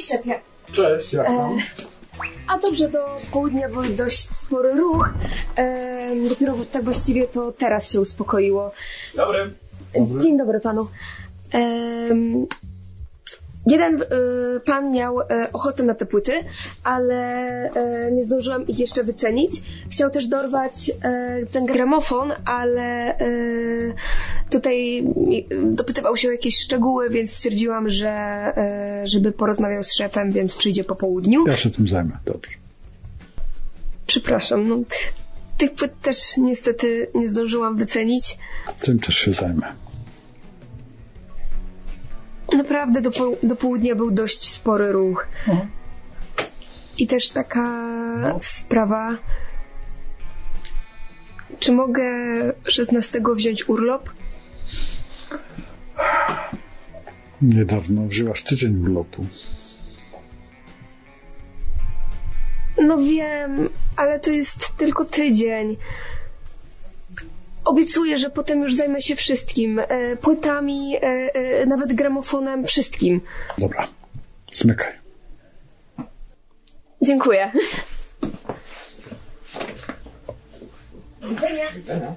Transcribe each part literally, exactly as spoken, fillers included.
Cześć, szefie. Cześć, jak tam? E, a dobrze, do południa był dość spory ruch. E, dopiero tak właściwie to teraz się uspokoiło. Dobry. Dobry. Dzień dobry panu. E, jeden e, pan miał e, ochotę na te płyty, ale e, nie zdążyłam ich jeszcze wycenić. Chciał też dorwać e, ten gramofon, ale e, tutaj dopytywał się o jakieś szczegóły, więc stwierdziłam, że e, żeby porozmawiał z szefem, więc przyjdzie po południu. Ja się tym zajmę, dobrze. Przepraszam, no, tych płyt też niestety nie zdążyłam wycenić. Tym też się zajmę. Naprawdę do, po, do południa był dość spory ruch. Mhm. I też taka no. sprawa. Czy mogę szesnastego wziąć urlop? Niedawno wzięłaś tydzień urlopu. No wiem, ale to jest tylko tydzień. Obiecuję, że potem już zajmę się wszystkim. E, płytami, e, e, nawet gramofonem, wszystkim. Dobra, zmykaj. Dziękuję. Widzenia.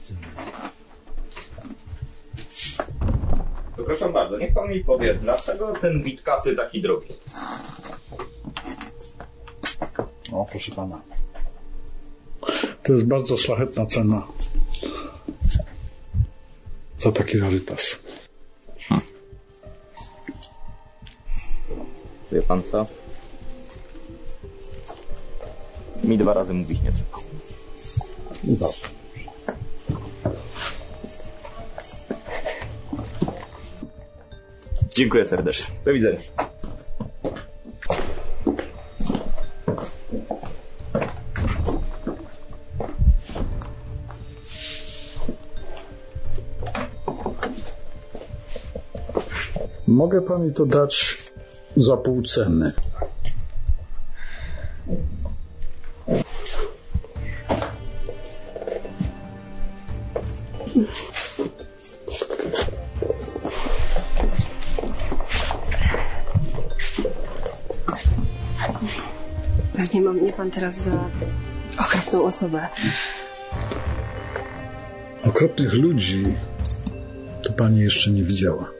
To proszę bardzo, niech pan mi powie, dlaczego ten Witkacy taki drogi? O, proszę pana. To jest bardzo szlachetna cena za taki rarytas. Hmm. Wie pan co? Mi dwa razy mówić nie trzeba. Dobrze. Dziękuję serdecznie. Do widzenia. Mogę pani to dać za pół ceny. Pewnie ma mnie pan teraz za okropną osobę. Okropnych ludzi to pani jeszcze nie widziała.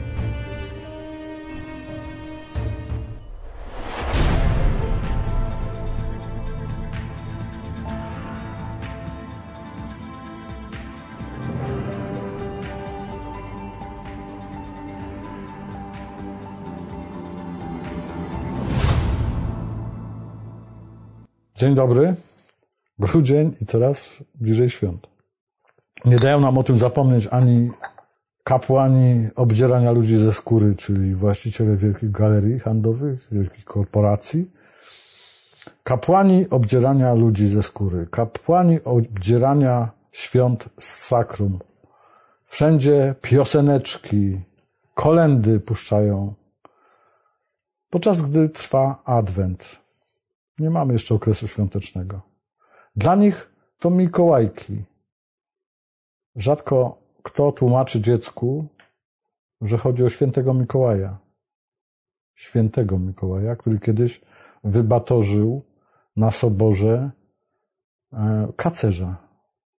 Dzień dobry, grudzień i teraz bliżej świąt. Nie dają nam o tym zapomnieć ani kapłani obdzierania ludzi ze skóry, czyli właściciele wielkich galerii handlowych, wielkich korporacji. Kapłani obdzierania ludzi ze skóry, kapłani obdzierania świąt z sakrum. Wszędzie pioseneczki, kolędy puszczają, podczas gdy trwa Adwent. Nie mamy jeszcze okresu świątecznego. Dla nich to Mikołajki. Rzadko kto tłumaczy dziecku, że chodzi o świętego Mikołaja. Świętego Mikołaja, który kiedyś wybatorzył na soborze kacerza,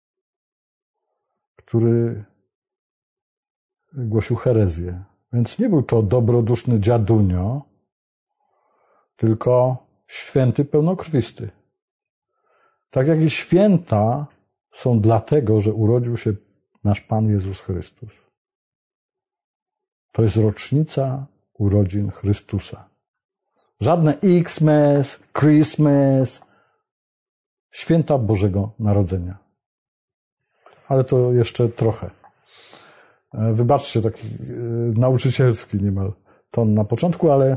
który głosił herezję. Więc nie był to dobroduszny dziadunio, tylko święty pełnokrwisty. Tak jak i święta są dlatego, że urodził się nasz Pan Jezus Chrystus. To jest rocznica urodzin Chrystusa. Żadne Xmas, Christmas, święta Bożego Narodzenia. Ale to jeszcze trochę. Wybaczcie, taki nauczycielski niemal ton na początku, ale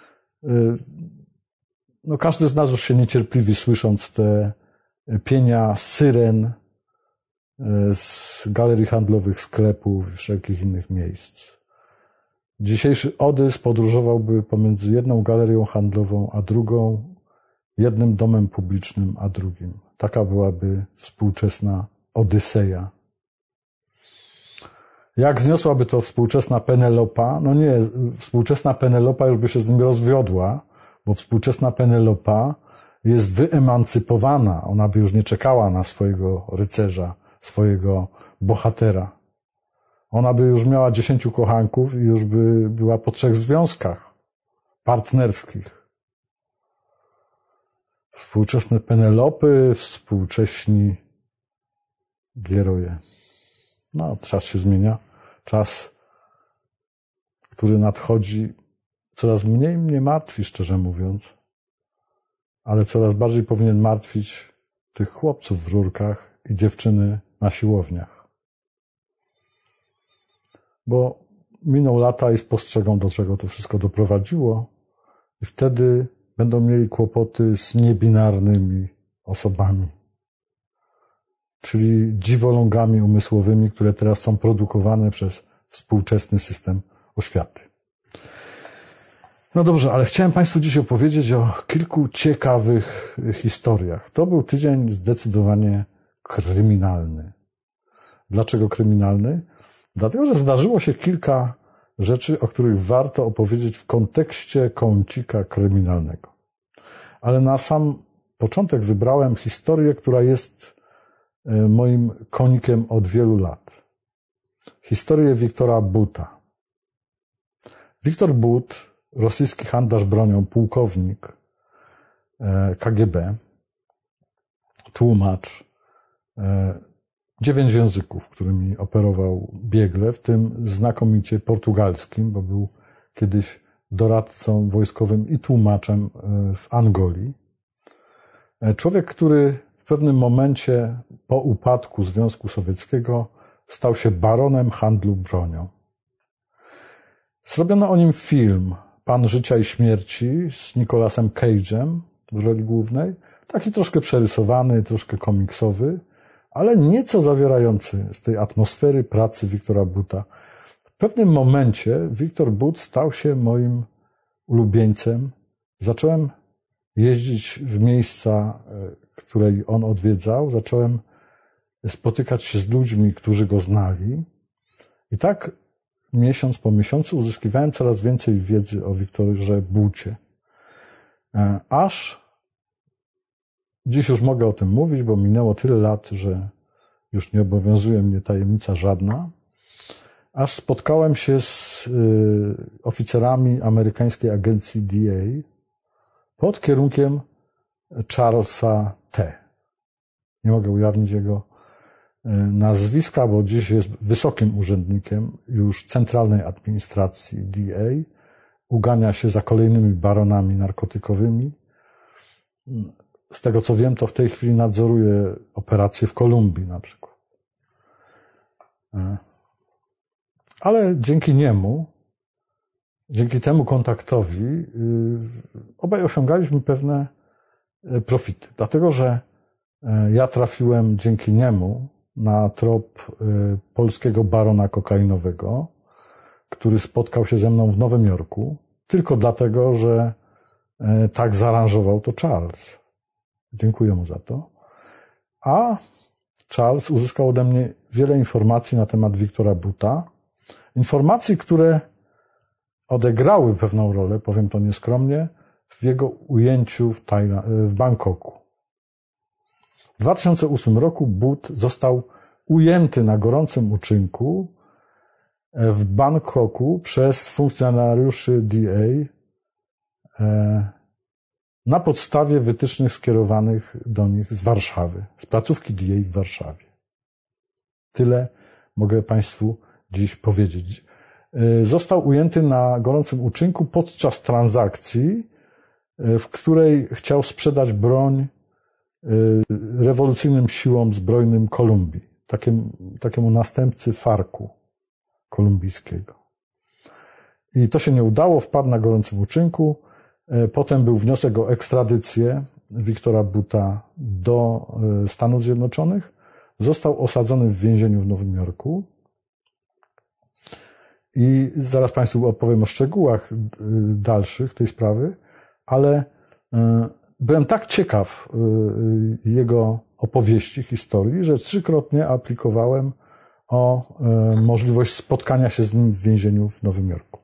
no każdy z nas już się niecierpliwi, słysząc te pienia syren z galerii handlowych, sklepów i wszelkich innych miejsc. Dzisiejszy Odys podróżowałby pomiędzy jedną galerią handlową a drugą, jednym domem publicznym a drugim. Taka byłaby współczesna Odyseja. Jak zniosłaby to współczesna Penelopa? No nie, współczesna Penelopa już by się z nim rozwiodła, bo współczesna Penelopa jest wyemancypowana. Ona by już nie czekała na swojego rycerza, swojego bohatera. Ona by już miała dziesięciu kochanków i już by była po trzech związkach partnerskich. Współczesne Penelopy, współcześni Gieroje. No, czas się zmienia. Czas, który nadchodzi, coraz mniej mnie martwi, szczerze mówiąc, ale coraz bardziej powinien martwić tych chłopców w rurkach i dziewczyny na siłowniach. Bo miną lata i spostrzegą, do czego to wszystko doprowadziło i wtedy będą mieli kłopoty z niebinarnymi osobami, czyli dziwolągami umysłowymi, które teraz są produkowane przez współczesny system oświaty. No dobrze, ale chciałem Państwu dziś opowiedzieć o kilku ciekawych historiach. To był tydzień zdecydowanie kryminalny. Dlaczego kryminalny? Dlatego, że zdarzyło się kilka rzeczy, o których warto opowiedzieć w kontekście kącika kryminalnego. Ale na sam początek wybrałem historię, która jest moim konikiem od wielu lat. Historię Wiktora Buta. Wiktor But, rosyjski handlarz bronią, pułkownik K G B, tłumacz, dziewięć języków, którymi operował biegle, w tym znakomicie portugalskim, bo był kiedyś doradcą wojskowym i tłumaczem w Angolii. Człowiek, który w pewnym momencie po upadku Związku Sowieckiego stał się baronem handlu bronią. Zrobiono o nim film Pan życia i śmierci z Nicolasem Cage'em w roli głównej. Taki troszkę przerysowany, troszkę komiksowy, ale nieco zawierający z tej atmosfery pracy Wiktora Buta. W pewnym momencie Wiktor But stał się moim ulubieńcem. Zacząłem jeździć w miejsca, które on odwiedzał. Zacząłem spotykać się z ludźmi, którzy go znali. I tak miesiąc po miesiącu uzyskiwałem coraz więcej wiedzy o Wiktorze Bucie. Aż dziś już mogę o tym mówić, bo minęło tyle lat, że już nie obowiązuje mnie tajemnica żadna. Aż spotkałem się z oficerami amerykańskiej agencji D A pod kierunkiem Charlesa T. Nie mogę ujawnić jego nazwiska, bo dziś jest wysokim urzędnikiem już centralnej administracji D A. Ugania się za kolejnymi baronami narkotykowymi. Z tego co wiem, to w tej chwili nadzoruje operacje w Kolumbii na przykład. Ale dzięki niemu, dzięki temu kontaktowi, obaj osiągaliśmy pewne profity. Dlatego, że ja trafiłem dzięki niemu na trop polskiego barona kokainowego, który spotkał się ze mną w Nowym Jorku, tylko dlatego, że tak zaaranżował to Charles. Dziękuję mu za to. A Charles uzyskał ode mnie wiele informacji na temat Wiktora Buta. Informacji, które odegrały pewną rolę, powiem to nieskromnie, w jego ujęciu w, Tajla- w Bangkoku. W dwa tysiące ósmym roku But został ujęty na gorącym uczynku w Bangkoku przez funkcjonariuszy D A na podstawie wytycznych skierowanych do nich z Warszawy, z placówki D A w Warszawie. Tyle mogę Państwu dziś powiedzieć. Został ujęty na gorącym uczynku podczas transakcji, w której chciał sprzedać broń rewolucyjnym siłom zbrojnym Kolumbii, takiemu, takiemu następcy Farku kolumbijskiego. I to się nie udało, wpadł na gorącym uczynku. Potem był wniosek o ekstradycję Wiktora Buta do Stanów Zjednoczonych. Został osadzony w więzieniu w Nowym Jorku. I zaraz Państwu opowiem o szczegółach dalszych tej sprawy, ale byłem tak ciekaw jego opowieści, historii, że trzykrotnie aplikowałem o e, możliwość spotkania się z nim w więzieniu w Nowym Jorku.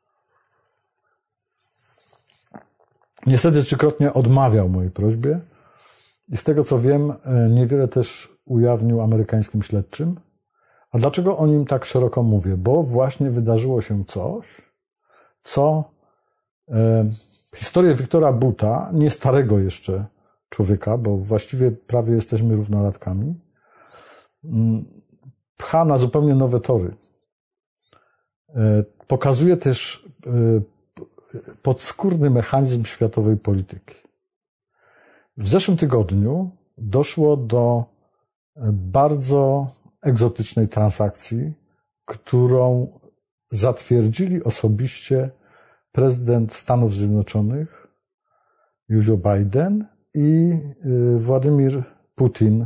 Niestety trzykrotnie odmawiał mojej prośbie i z tego co wiem, e, niewiele też ujawnił amerykańskim śledczym. A dlaczego o nim tak szeroko mówię? Bo właśnie wydarzyło się coś, co e, historię Wiktora Boota, nie starego jeszcze człowieka, bo właściwie prawie jesteśmy równolatkami, pcha na zupełnie nowe tory. Pokazuje też podskórny mechanizm światowej polityki. W zeszłym tygodniu doszło do bardzo egzotycznej transakcji, którą zatwierdzili osobiście prezydent Stanów Zjednoczonych Joe Biden i Władimir Putin,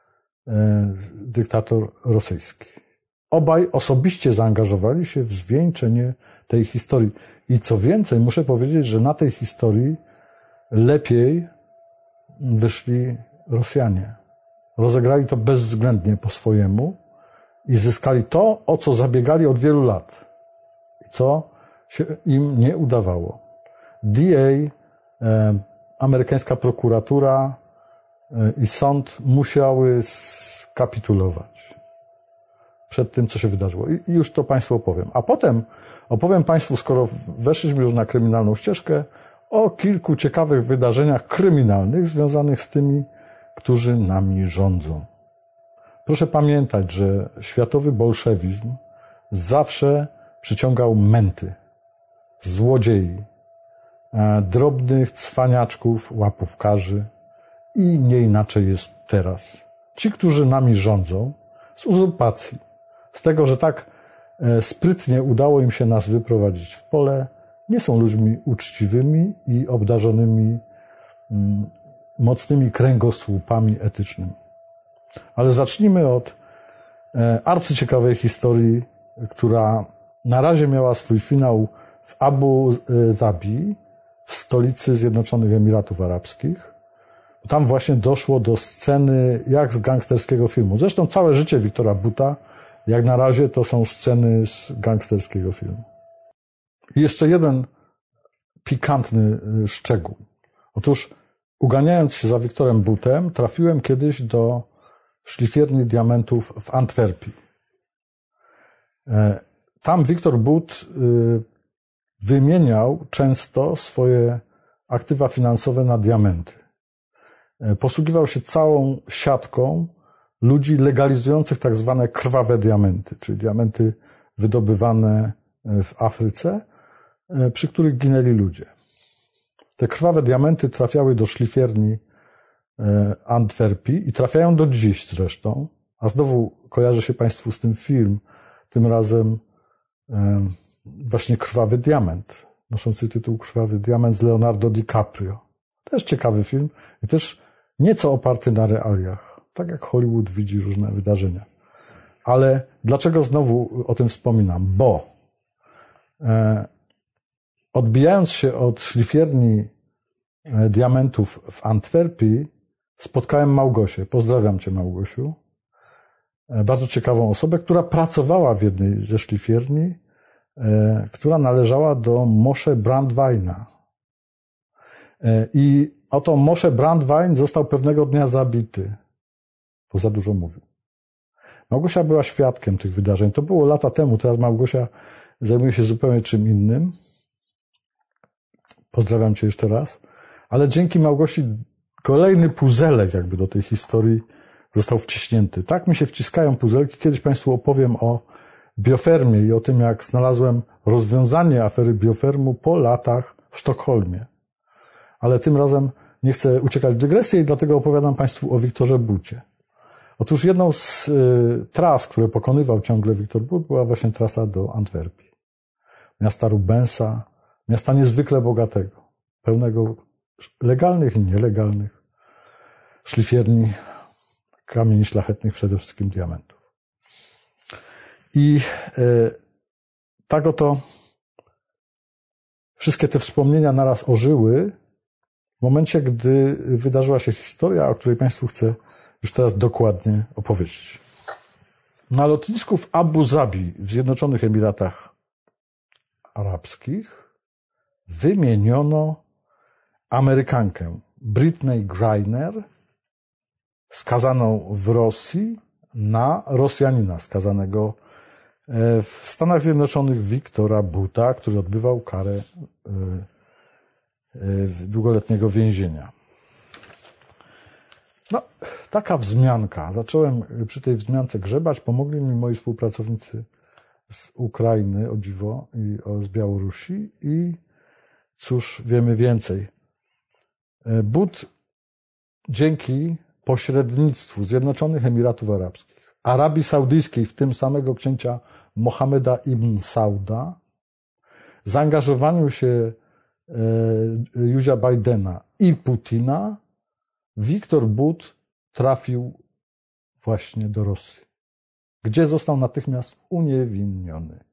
dyktator rosyjski. Obaj osobiście zaangażowali się w zwieńczenie tej historii. I co więcej, muszę powiedzieć, że na tej historii lepiej wyszli Rosjanie. Rozegrali to bezwzględnie po swojemu i zyskali to, o co zabiegali od wielu lat. I co się im nie udawało. D A, e, amerykańska prokuratura e, i sąd musiały skapitulować przed tym, co się wydarzyło. I, I już to Państwu opowiem. A potem opowiem Państwu, skoro weszliśmy już na kryminalną ścieżkę, o kilku ciekawych wydarzeniach kryminalnych związanych z tymi, którzy nami rządzą. Proszę pamiętać, że światowy bolszewizm zawsze przyciągał męty, złodziei, drobnych cwaniaczków, łapówkarzy i nie inaczej jest teraz. Ci, którzy nami rządzą, z uzurpacji, z tego, że tak sprytnie udało im się nas wyprowadzić w pole, nie są ludźmi uczciwymi i obdarzonymi mm, mocnymi kręgosłupami etycznymi. Ale zacznijmy od e, arcyciekawej historii, która na razie miała swój finał w Abu Zabi, w stolicy Zjednoczonych Emiratów Arabskich. Tam właśnie doszło do sceny jak z gangsterskiego filmu. Zresztą całe życie Wiktora Boota, jak na razie, to są sceny z gangsterskiego filmu. I jeszcze jeden pikantny szczegół. Otóż uganiając się za Wiktorem Bootem, trafiłem kiedyś do szlifierni diamentów w Antwerpii. Tam Wiktor Boot wymieniał często swoje aktywa finansowe na diamenty. Posługiwał się całą siatką ludzi legalizujących tak zwane krwawe diamenty, czyli diamenty wydobywane w Afryce, przy których ginęli ludzie. Te krwawe diamenty trafiały do szlifierni Antwerpii i trafiają do dziś zresztą, a znowu kojarzy się Państwu z tym film, tym razem właśnie Krwawy Diament, noszący tytuł Krwawy Diament z Leonardo DiCaprio. Też ciekawy film i też nieco oparty na realiach, tak jak Hollywood widzi różne wydarzenia. Ale dlaczego znowu o tym wspominam? Bo e, odbijając się od szlifierni diamentów w Antwerpii, spotkałem Małgosię. Pozdrawiam Cię, Małgosiu. E, bardzo ciekawą osobę, która pracowała w jednej ze szlifierni, e, która należała do Moshe Brandweina. E, I oto Moshe Brandwein został pewnego dnia zabity, bo za dużo mówił. Małgosia była świadkiem tych wydarzeń. To było lata temu, teraz Małgosia zajmuje się zupełnie czym innym. Pozdrawiam Cię jeszcze raz. Ale dzięki Małgosi kolejny puzelek jakby do tej historii został wciśnięty. Tak mi się wciskają puzelki. Kiedyś Państwu opowiem o biofermie i o tym, jak znalazłem rozwiązanie afery biofermu po latach w Sztokholmie. Ale tym razem nie chcę uciekać w dygresję i dlatego opowiadam Państwu o Wiktorze Boocie. Otóż jedną z y, tras, które pokonywał ciągle Wiktor Boot, była właśnie trasa do Antwerpii. Miasta Rubensa, miasta niezwykle bogatego, pełnego legalnych i nielegalnych szlifierni kamieni szlachetnych, przede wszystkim diamentów. I y, tak oto wszystkie te wspomnienia naraz ożyły w momencie, gdy wydarzyła się historia, o której Państwu chcę już teraz dokładnie opowiedzieć. Na lotnisku w Abu Zabi w Zjednoczonych Emiratach Arabskich wymieniono Amerykankę Britney Griner, skazaną w Rosji, na Rosjanina skazanego w Stanach Zjednoczonych Wiktora Buta, który odbywał karę długoletniego więzienia. No, taka wzmianka. Zacząłem przy tej wzmiance grzebać. Pomogli mi moi współpracownicy z Ukrainy, o dziwo, i z Białorusi. I cóż, wiemy więcej. But dzięki pośrednictwu Zjednoczonych Emiratów Arabskich, Arabii Saudyjskiej, w tym samego księcia Mohameda ibn Sauda, zaangażowaniu się Józia Bidena i Putina, Wiktor But trafił właśnie do Rosji, gdzie został natychmiast uniewinniony.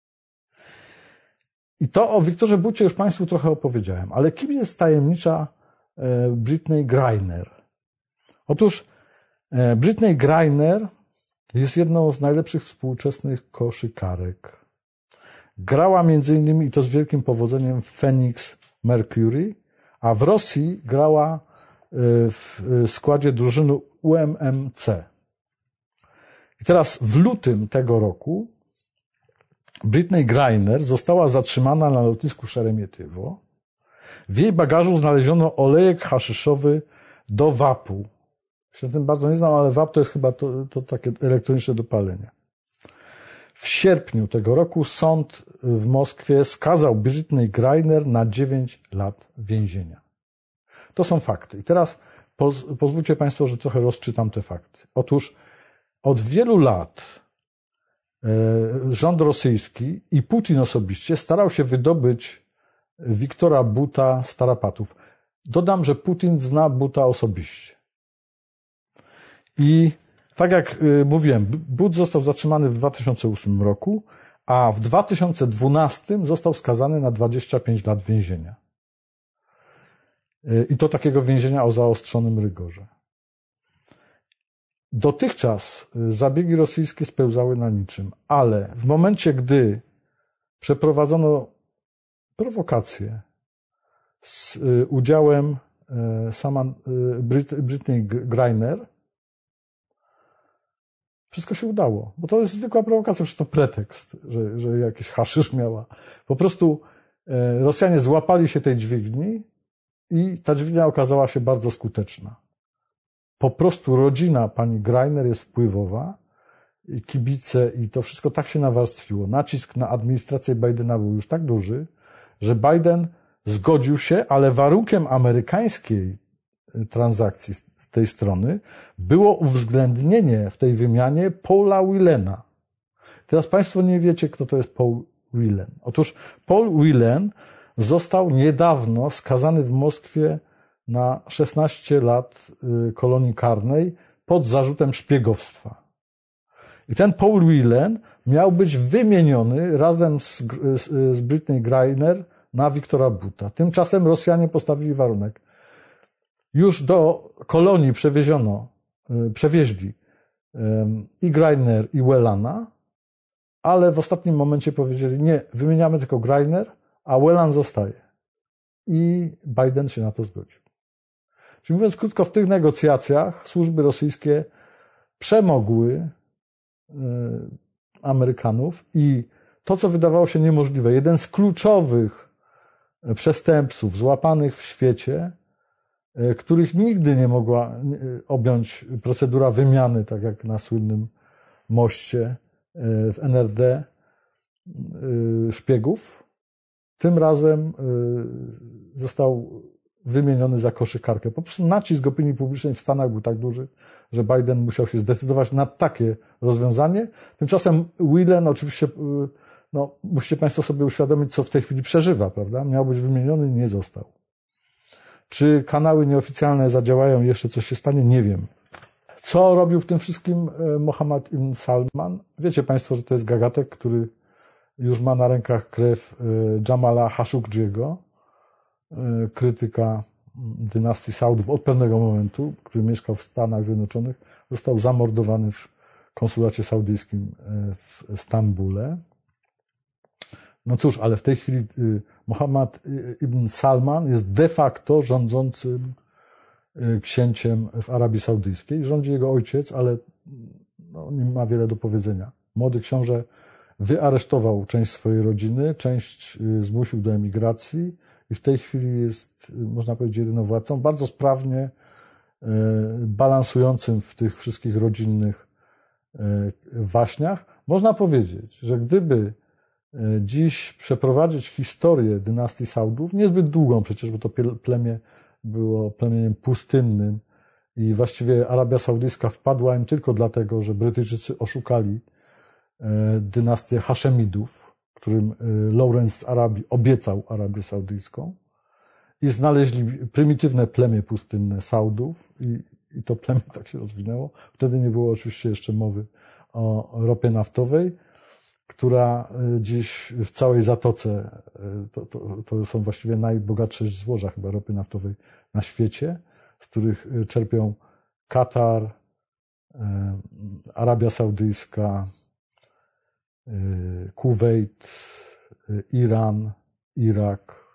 I to o Wiktorze Bucie już Państwu trochę opowiedziałem, ale kim jest tajemnicza Britney Griner? Otóż Britney Griner jest jedną z najlepszych współczesnych koszykarek. Grała między innymi, i to z wielkim powodzeniem, w Phoenix Mercury, a w Rosji grała w składzie drużyny U M M C. I teraz w lutym tego roku Britney Griner została zatrzymana na lotnisku Szeremietywo. W jej bagażu znaleziono olejek haszyszowy do wapu. Się na tym bardzo nie znam, ale wap to jest chyba to, to takie elektroniczne dopalenie. W sierpniu tego roku sąd w Moskwie skazał Britney Griner na dziewięć lat więzienia. To są fakty. I teraz poz, pozwólcie Państwo, że trochę rozczytam te fakty. Otóż od wielu lat e, rząd rosyjski i Putin osobiście starał się wydobyć Wiktora Buta z tarapatów. Dodam, że Putin zna Buta osobiście. I tak jak mówiłem, But został zatrzymany w dwa tysiące ósmym roku, a w dwa tysiące dwunastym został skazany na dwadzieścia pięć lat więzienia. I to takiego więzienia o zaostrzonym rygorze. Dotychczas zabiegi rosyjskie spełzały na niczym, ale w momencie, gdy przeprowadzono prowokację z udziałem sama Britney Griner, wszystko się udało, bo to jest zwykła prowokacja, już to pretekst, że, że jakiś haszysz miała. Po prostu Rosjanie złapali się tej dźwigni i ta dźwignia okazała się bardzo skuteczna. Po prostu rodzina pani Griner jest wpływowa, i kibice, i to wszystko tak się nawarstwiło. Nacisk na administrację Bidena był już tak duży, że Biden zgodził się, ale warunkiem amerykańskiej transakcji z tej strony było uwzględnienie w tej wymianie Paula Whelana. Teraz Państwo nie wiecie, kto to jest Paul Whelan. Otóż Paul Whelan został niedawno skazany w Moskwie na szesnaście lat kolonii karnej pod zarzutem szpiegowstwa. I ten Paul Whelan miał być wymieniony razem z, z, z Britney Griner na Wiktora Buta. Tymczasem Rosjanie postawili warunek. Już do kolonii przewieziono, przewieźli i Griner, i Whelana, ale w ostatnim momencie powiedzieli, nie, wymieniamy tylko Griner, a Whelan zostaje. I Biden się na to zgodził. Czyli mówiąc krótko, w tych negocjacjach służby rosyjskie przemogły Amerykanów i to, co wydawało się niemożliwe, jeden z kluczowych przestępców złapanych w świecie, których nigdy nie mogła objąć procedura wymiany, tak jak na słynnym moście w N R D szpiegów, tym razem został wymieniony za koszykarkę. Po prostu nacisk opinii publicznej w Stanach był tak duży, że Biden musiał się zdecydować na takie rozwiązanie. Tymczasem Whelan oczywiście, no, musicie Państwo sobie uświadomić, co w tej chwili przeżywa, prawda? Miał być wymieniony i nie został. Czy kanały nieoficjalne zadziałają i jeszcze coś się stanie? Nie wiem. Co robił w tym wszystkim Mohammed ibn Salman? Wiecie Państwo, że to jest gagatek, który już ma na rękach krew Jamala Khashoggiego, krytyka dynastii Saudów od pewnego momentu, który mieszkał w Stanach Zjednoczonych, został zamordowany w konsulacie saudyjskim w Stambule. No cóż, ale w tej chwili Mohammed ibn Salman jest de facto rządzącym księciem w Arabii Saudyjskiej. Rządzi jego ojciec, ale no, nie ma wiele do powiedzenia. Młody książę wyaresztował część swojej rodziny, część zmusił do emigracji i w tej chwili jest, można powiedzieć, jedynowładcą, bardzo sprawnie balansującym w tych wszystkich rodzinnych waśniach. Można powiedzieć, że gdyby dziś przeprowadzić historię dynastii Saudów, niezbyt długą przecież, bo to plemię było plemieniem pustynnym i właściwie Arabia Saudyjska wpadła im tylko dlatego, że Brytyjczycy oszukali dynastię Haszemidów, którym Lawrence z Arabii obiecał Arabię Saudyjską i znaleźli prymitywne plemię pustynne Saudów i, i to plemię tak się rozwinęło. Wtedy nie było oczywiście jeszcze mowy o ropie naftowej, która dziś w całej Zatoce, to, to, to są właściwie najbogatsze złoża chyba ropy naftowej na świecie, z których czerpią Katar, Arabia Saudyjska, Kuwejt, Iran, Irak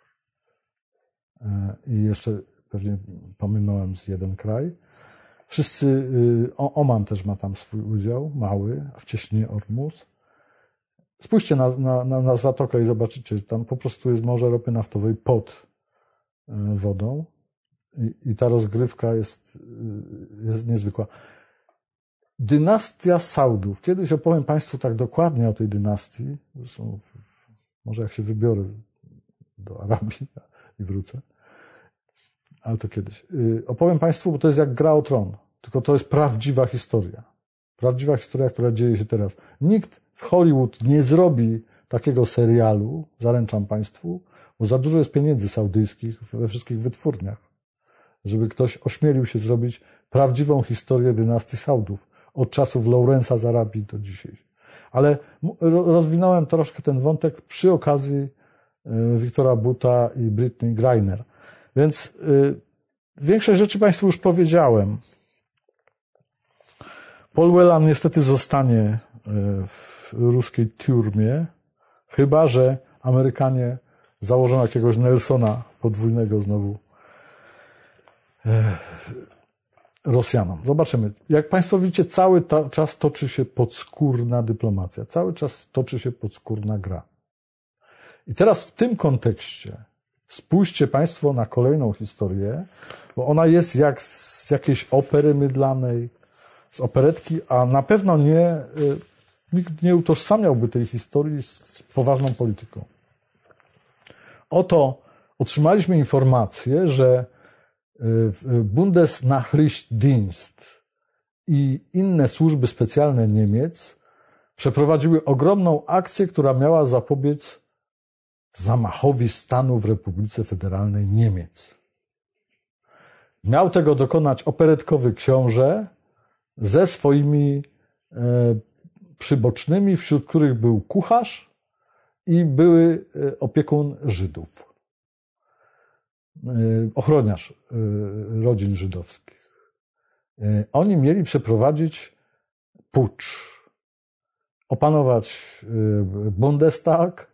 i jeszcze pewnie pominąłem z jeden kraj. Wszyscy, Oman też ma tam swój udział, mały, a w cieśninie Ormus. Spójrzcie na, na, na Zatokę i zobaczycie, tam po prostu jest morze ropy naftowej pod wodą i, i ta rozgrywka jest, jest niezwykła. Dynastia Saudów. Kiedyś opowiem Państwu tak dokładnie o tej dynastii. Zresztą może jak się wybiorę do Arabii i wrócę. Ale to kiedyś. Opowiem Państwu, bo to jest jak gra o tron. Tylko to jest prawdziwa historia. Prawdziwa historia, która dzieje się teraz. Nikt w Hollywood nie zrobi takiego serialu, zaręczam Państwu, bo za dużo jest pieniędzy saudyjskich we wszystkich wytwórniach, żeby ktoś ośmielił się zrobić prawdziwą historię dynastii Saudów. Od czasów Lawrence'a z Arabii do dzisiaj. Ale rozwinąłem troszkę ten wątek przy okazji Wiktora Buta i Britney Griner. Więc większość rzeczy Państwu już powiedziałem. Paul Whelan niestety zostanie w ruskiej tiurmie, chyba że Amerykanie założą jakiegoś Nelsona podwójnego znowu Rosjanom. Zobaczymy. Jak Państwo widzicie, cały ta, czas toczy się podskórna dyplomacja. Cały czas toczy się podskórna gra. I teraz w tym kontekście spójrzcie Państwo na kolejną historię, bo ona jest jak z jakiejś opery mydlanej, z operetki, a na pewno nie, nikt nie utożsamiałby tej historii z poważną polityką. Oto otrzymaliśmy informację, że Bundesnachrichtendienst i inne służby specjalne Niemiec przeprowadziły ogromną akcję, która miała zapobiec zamachowi stanu w Republice Federalnej Niemiec. Miał tego dokonać operetkowy książę ze swoimi e, przybocznymi, wśród których był kucharz i były e, opiekun Żydów. Ochroniarz rodzin żydowskich. Oni mieli przeprowadzić pucz, opanować Bundestag,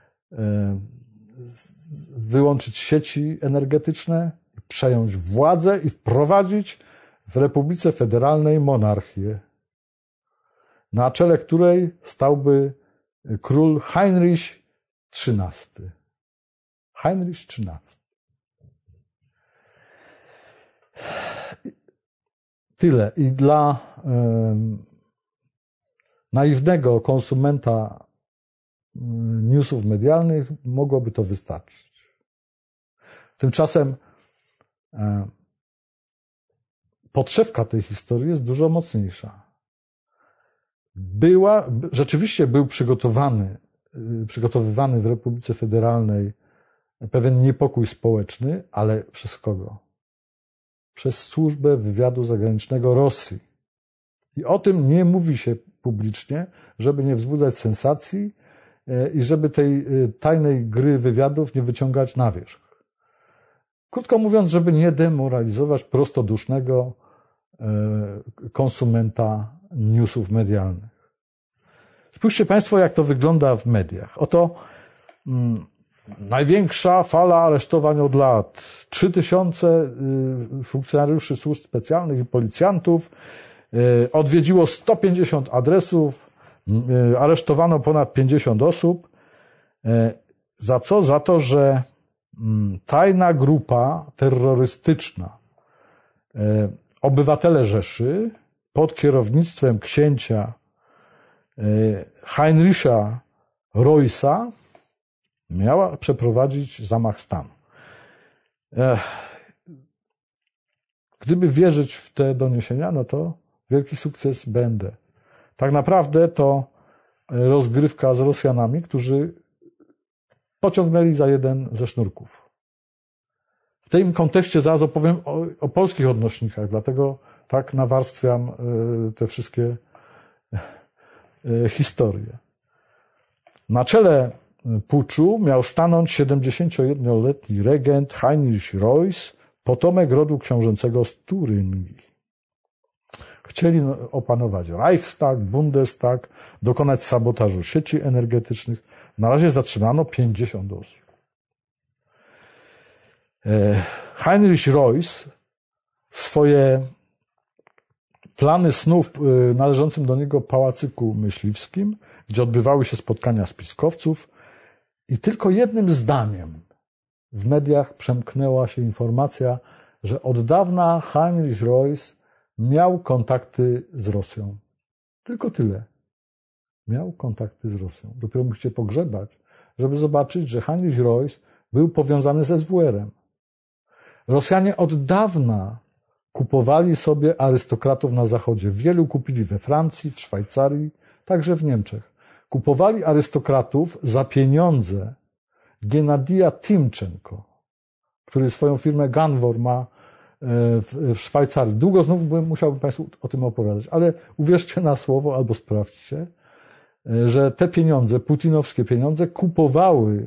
wyłączyć sieci energetyczne, przejąć władzę i wprowadzić w Republice Federalnej monarchię, na czele której stałby król Heinrich trzynasty. Heinrich trzynasty. Tyle. I dla um, naiwnego konsumenta newsów medialnych mogłoby to wystarczyć. Tymczasem um, podszewka tej historii jest dużo mocniejsza. Była, rzeczywiście był przygotowany, przygotowywany w Republice Federalnej pewien niepokój społeczny, ale przez kogo? Przez służbę wywiadu zagranicznego Rosji. I o tym nie mówi się publicznie, żeby nie wzbudzać sensacji i żeby tej tajnej gry wywiadów nie wyciągać na wierzch. Krótko mówiąc, żeby nie demoralizować prostodusznego konsumenta newsów medialnych. Spójrzcie Państwo, jak to wygląda w mediach. Oto mm, największa fala aresztowań od lat. Trzy tysiące y, funkcjonariuszy służb specjalnych i policjantów y, odwiedziło sto pięćdziesiąt adresów, y, aresztowano ponad pięćdziesiąt osób. Y, za co? Za to, że y, tajna grupa terrorystyczna, y, obywatele Rzeszy pod kierownictwem księcia y, Heinricha Roysa miała przeprowadzić zamach stanu. Ech. Gdyby wierzyć w te doniesienia, no to wielki sukces B N D. Tak naprawdę to rozgrywka z Rosjanami, którzy pociągnęli za jeden ze sznurków. W tym kontekście zaraz opowiem o, o polskich odnośnikach, dlatego tak nawarstwiam te wszystkie historie. Na czele puczu miał stanąć siedemdziesięciojednoletni regent Heinrich Reuss, potomek rodu książęcego z Turyngii. Chcieli opanować Reichstag, Bundestag, dokonać sabotażu sieci energetycznych. Na razie zatrzymano pięćdziesiąt osób. Heinrich Reuss swoje plany snu w należącym do niego pałacyku myśliwskim, gdzie odbywały się spotkania spiskowców, i tylko jednym zdaniem w mediach przemknęła się informacja, że od dawna Heinrich Reuss miał kontakty z Rosją. Tylko tyle. Miał kontakty z Rosją. Dopiero musicie pogrzebać, żeby zobaczyć, że Heinrich Reuss był powiązany z S W R-em. Rosjanie od dawna kupowali sobie arystokratów na Zachodzie. Wielu kupili we Francji, w Szwajcarii, także w Niemczech. Kupowali arystokratów za pieniądze Gennadija Timczenko, który swoją firmę Ganwor ma w Szwajcarii. Długo znów musiałbym Państwu o tym opowiadać, ale uwierzcie na słowo albo sprawdźcie, że te pieniądze, putinowskie pieniądze, kupowały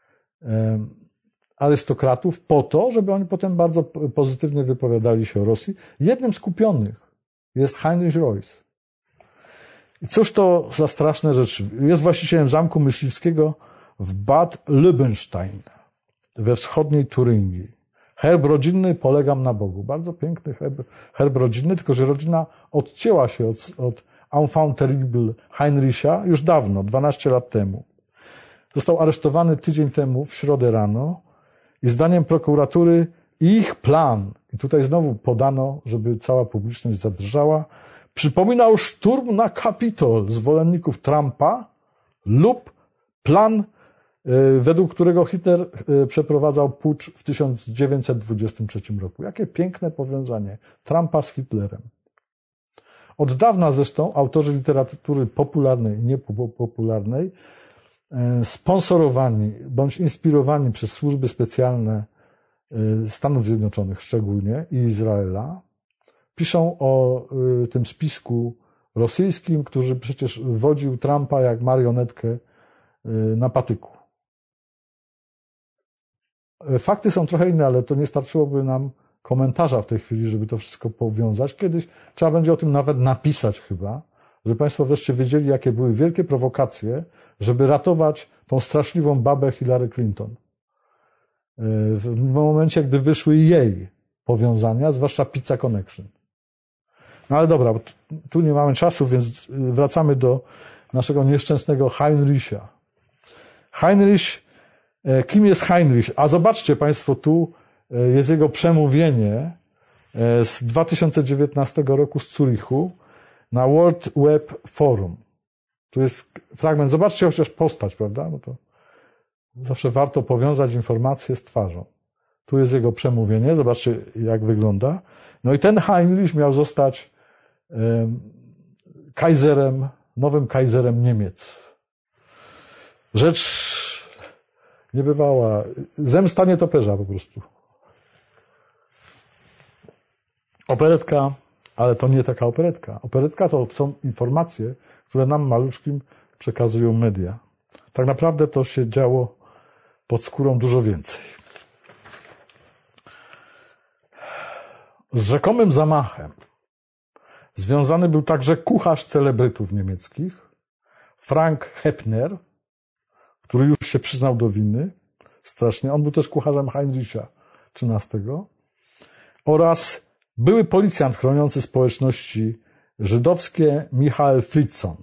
arystokratów po to, żeby oni potem bardzo pozytywnie wypowiadali się o Rosji. Jednym z kupionych jest Heinrich Reuss. I cóż to za straszne rzeczy. Jest właścicielem zamku myśliwskiego w Bad Lübbenstein we wschodniej Turyngii. Herb rodzinny, polegam na Bogu. Bardzo piękny herb, herb rodzinny, tylko że rodzina odcięła się od, od enfant terrible Heinricha już dawno, dwanaście lat temu. Został aresztowany tydzień temu, w środę rano, i zdaniem prokuratury ich plan, i tutaj znowu podano, żeby cała publiczność zadrżała, przypominał szturm na Kapitol zwolenników Trumpa lub plan, według którego Hitler przeprowadzał pucz w tysiąc dziewięćset dwudziestym trzecim roku. Jakie piękne powiązanie Trumpa z Hitlerem. Od dawna zresztą autorzy literatury popularnej i niepopularnej, sponsorowani bądź inspirowani przez służby specjalne Stanów Zjednoczonych szczególnie i Izraela, piszą o tym spisku rosyjskim, który przecież wodził Trumpa jak marionetkę na patyku. Fakty są trochę inne, ale to nie starczyłoby nam komentarza w tej chwili, żeby to wszystko powiązać. Kiedyś trzeba będzie o tym nawet napisać chyba, żeby Państwo wreszcie wiedzieli, jakie były wielkie prowokacje, żeby ratować tą straszliwą babę Hillary Clinton. W momencie, gdy wyszły jej powiązania, zwłaszcza Pizza Connection. No ale dobra, tu nie mamy czasu, więc wracamy do naszego nieszczęsnego Heinricha. Heinrich, kim jest Heinrich? A zobaczcie Państwo, tu jest jego przemówienie z dwa tysiące dziewiętnastego roku z Zurichu na World Web Forum. Tu jest fragment, zobaczcie chociaż postać, prawda? No to zawsze warto powiązać informacje z twarzą. Tu jest jego przemówienie, zobaczcie jak wygląda. No i ten Heinrich miał zostać um, kajzerem, nowym kajzerem Niemiec. Rzecz niebywała. Zemsta nietoperza po prostu. Operetka, ale to nie taka operetka. Operetka to są informacje, które nam maluczkim przekazują media. Tak naprawdę to się działo pod skórą dużo więcej. Z rzekomym zamachem Związany był także kucharz celebrytów niemieckich, Frank Hepner, który już się przyznał do winy, strasznie. On był też kucharzem Heinricha trzynastego. Oraz były policjant chroniący społeczności żydowskie Michael Fritzson,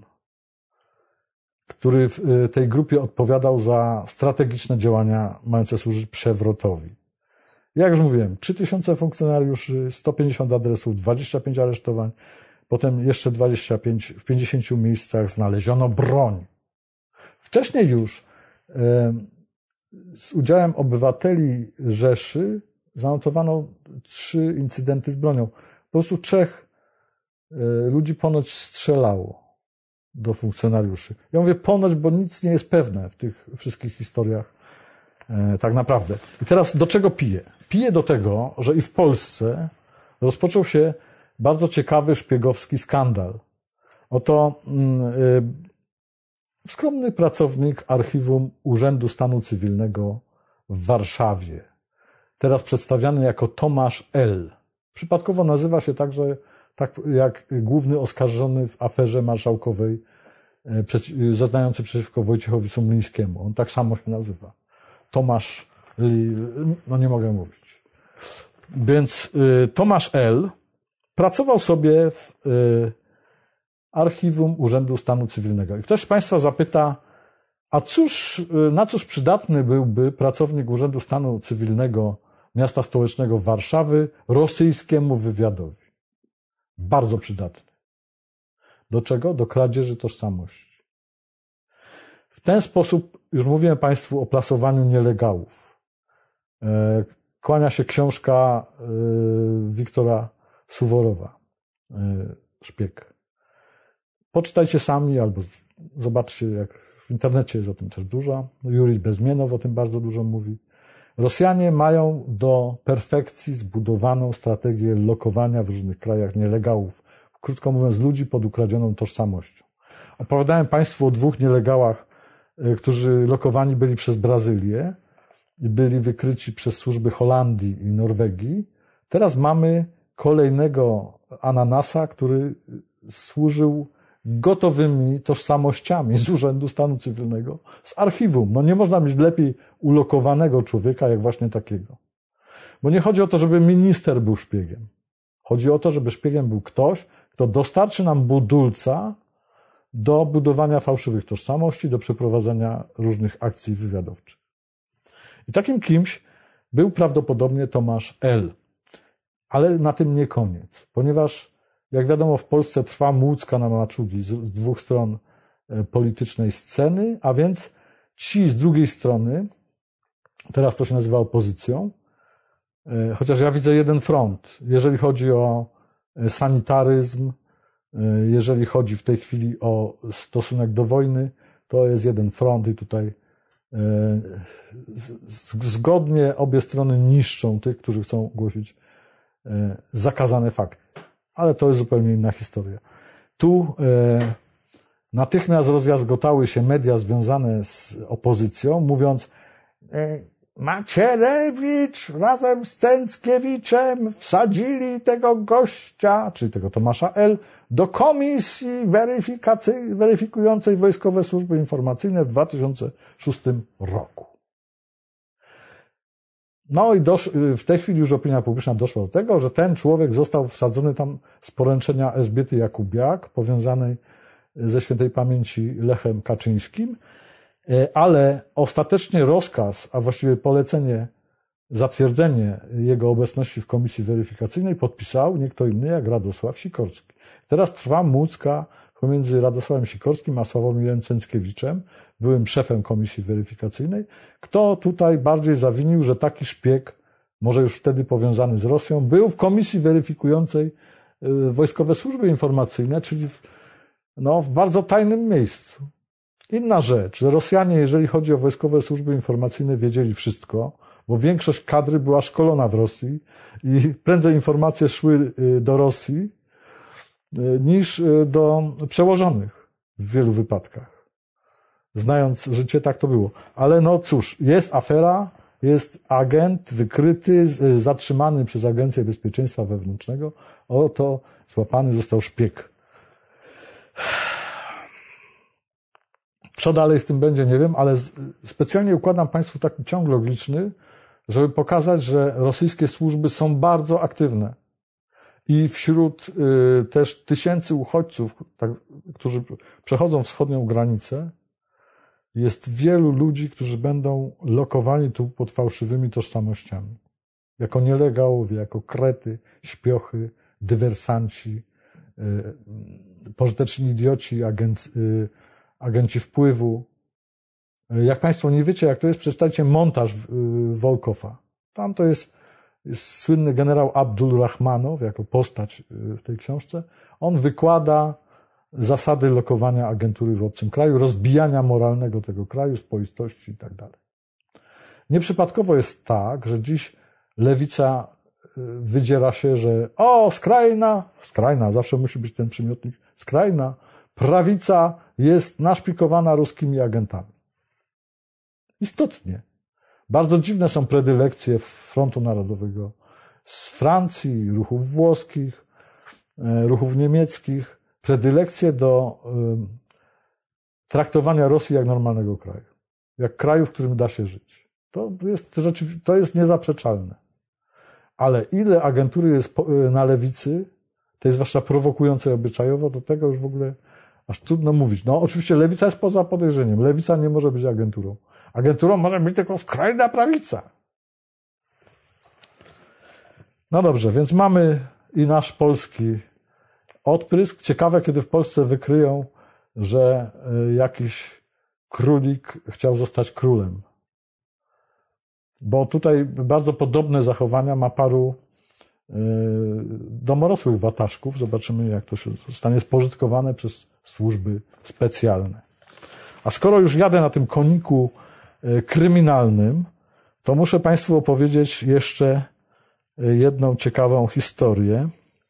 który w tej grupie odpowiadał za strategiczne działania mające służyć przewrotowi. Jak już mówiłem, trzy tysiące funkcjonariuszy, sto pięćdziesiąt adresów, dwadzieścia pięć aresztowań, potem jeszcze dwadzieścia pięć, w pięćdziesięciu miejscach znaleziono broń. Wcześniej już e, z udziałem obywateli Rzeszy zanotowano trzy incydenty z bronią. Po prostu trzech e, ludzi ponoć strzelało do funkcjonariuszy. Ja mówię ponoć, bo nic nie jest pewne w tych wszystkich historiach e, tak naprawdę. I teraz do czego piję? Piję do tego, że i w Polsce rozpoczął się bardzo ciekawy szpiegowski skandal. Oto y, skromny pracownik archiwum Urzędu Stanu Cywilnego w Warszawie, teraz przedstawiany jako Tomasz L. Przypadkowo nazywa się także tak jak główny oskarżony w aferze marszałkowej y, zeznający przeciwko Wojciechowi Sumlińskiemu. On tak samo się nazywa. Tomasz, y, no nie mogę mówić. Więc y, Tomasz L. pracował sobie w y, archiwum Urzędu Stanu Cywilnego. I ktoś z Państwa zapyta, a cóż, y, na cóż przydatny byłby pracownik Urzędu Stanu Cywilnego miasta stołecznego Warszawy rosyjskiemu wywiadowi? Bardzo przydatny. Do czego? Do kradzieży tożsamości. W ten sposób, już mówiłem Państwu o plasowaniu nielegałów. Y, kłania się książka y, Wiktora Suworowa, szpieg. Poczytajcie sami albo zobaczcie, jak w internecie jest o tym też dużo. Jurij Bezmienow o tym bardzo dużo mówi. Rosjanie mają do perfekcji zbudowaną strategię lokowania w różnych krajach nielegałów. Krótko mówiąc, ludzi pod ukradzioną tożsamością. Opowiadałem Państwu o dwóch nielegałach, którzy lokowani byli przez Brazylię i byli wykryci przez służby Holandii i Norwegii. Teraz mamy kolejnego ananasa, który służył gotowymi tożsamościami z Urzędu Stanu Cywilnego, z archiwum. No nie można mieć lepiej ulokowanego człowieka, jak właśnie takiego. Bo nie chodzi o to, żeby minister był szpiegiem. Chodzi o to, żeby szpiegiem był ktoś, kto dostarczy nam budulca do budowania fałszywych tożsamości, do przeprowadzenia różnych akcji wywiadowczych. I takim kimś był prawdopodobnie Tomasz L. Ale na tym nie koniec, ponieważ, jak wiadomo, w Polsce trwa młódzka na maczugi z dwóch stron politycznej sceny, a więc ci z drugiej strony, teraz to się nazywa opozycją, chociaż ja widzę jeden front, jeżeli chodzi o sanitaryzm, jeżeli chodzi w tej chwili o stosunek do wojny, to jest jeden front i tutaj zgodnie obie strony niszczą tych, którzy chcą głosić zakazane fakty. Ale to jest zupełnie inna historia. Tu e, natychmiast rozjazgotały się media związane z opozycją, mówiąc e, Macierewicz razem z Cęckiewiczem wsadzili tego gościa, czyli tego Tomasza L., do komisji weryfikacji, weryfikującej Wojskowe Służby Informacyjne w dwa tysiące szóstym roku. No i dosz, w tej chwili już opinia publiczna doszła do tego, że ten człowiek został wsadzony tam z poręczenia Elżbiety Jakubiak, powiązanej ze świętej pamięci Lechem Kaczyńskim, ale ostatecznie rozkaz, a właściwie polecenie, zatwierdzenie jego obecności w komisji weryfikacyjnej podpisał nie kto inny jak Radosław Sikorski. Teraz trwa młódzka pomiędzy Radosławem Sikorskim a Sławomirem Cęckiewiczem, byłym szefem komisji weryfikacyjnej. Kto tutaj bardziej zawinił, że taki szpieg, może już wtedy powiązany z Rosją, był w komisji weryfikującej Wojskowe Służby Informacyjne, czyli w, no, w bardzo tajnym miejscu. Inna rzecz, że Rosjanie, jeżeli chodzi o Wojskowe Służby Informacyjne, wiedzieli wszystko, bo większość kadry była szkolona w Rosji i prędzej informacje szły do Rosji niż do przełożonych w wielu wypadkach. Znając życie, tak to było. Ale no cóż, jest afera, jest agent wykryty, zatrzymany przez Agencję Bezpieczeństwa Wewnętrznego. Oto złapany został szpieg. Co dalej z tym będzie, nie wiem, ale specjalnie układam Państwu taki ciąg logiczny, żeby pokazać, że rosyjskie służby są bardzo aktywne. I wśród y, też tysięcy uchodźców, tak, którzy przechodzą wschodnią granicę, jest wielu ludzi, którzy będą lokowani tu pod fałszywymi tożsamościami. Jako nielegałowie, jako krety, śpiochy, dywersanci, y, pożyteczni idioci, agenc, y, agenci wpływu. Jak Państwo nie wiecie, jak to jest, przeczytajcie montaż y, Wołkowa. Tam to jest, jest słynny generał Abdul Rahmanow, jako postać w tej książce. On wykłada zasady lokowania agentury w obcym kraju, rozbijania moralnego tego kraju, spoistości i tak dalej. Nieprzypadkowo jest tak, że dziś lewica wydziera się, że o, skrajna, skrajna, zawsze musi być ten przymiotnik, skrajna, prawica jest naszpikowana ruskimi agentami. Istotnie. Bardzo dziwne są predylekcje Frontu Narodowego z Francji, ruchów włoskich, ruchów niemieckich, predylekcje do traktowania Rosji jak normalnego kraju. Jak kraju, w którym da się żyć. To jest, to jest niezaprzeczalne. Ale ile agentury jest na lewicy, to jest zwłaszcza prowokujące i obyczajowo, do tego już w ogóle aż trudno mówić. No oczywiście lewica jest poza podejrzeniem. Lewica nie może być agenturą. Agenturą może być tylko skrajna prawica. No dobrze, więc mamy i nasz polski odprysk. Ciekawe, kiedy w Polsce wykryją, że jakiś królik chciał zostać królem. Bo tutaj bardzo podobne zachowania ma paru domorosłych wataszków. Zobaczymy, jak to się zostanie spożytkowane przez służby specjalne. A skoro już jadę na tym koniku kryminalnym, to muszę Państwu opowiedzieć jeszcze jedną ciekawą historię.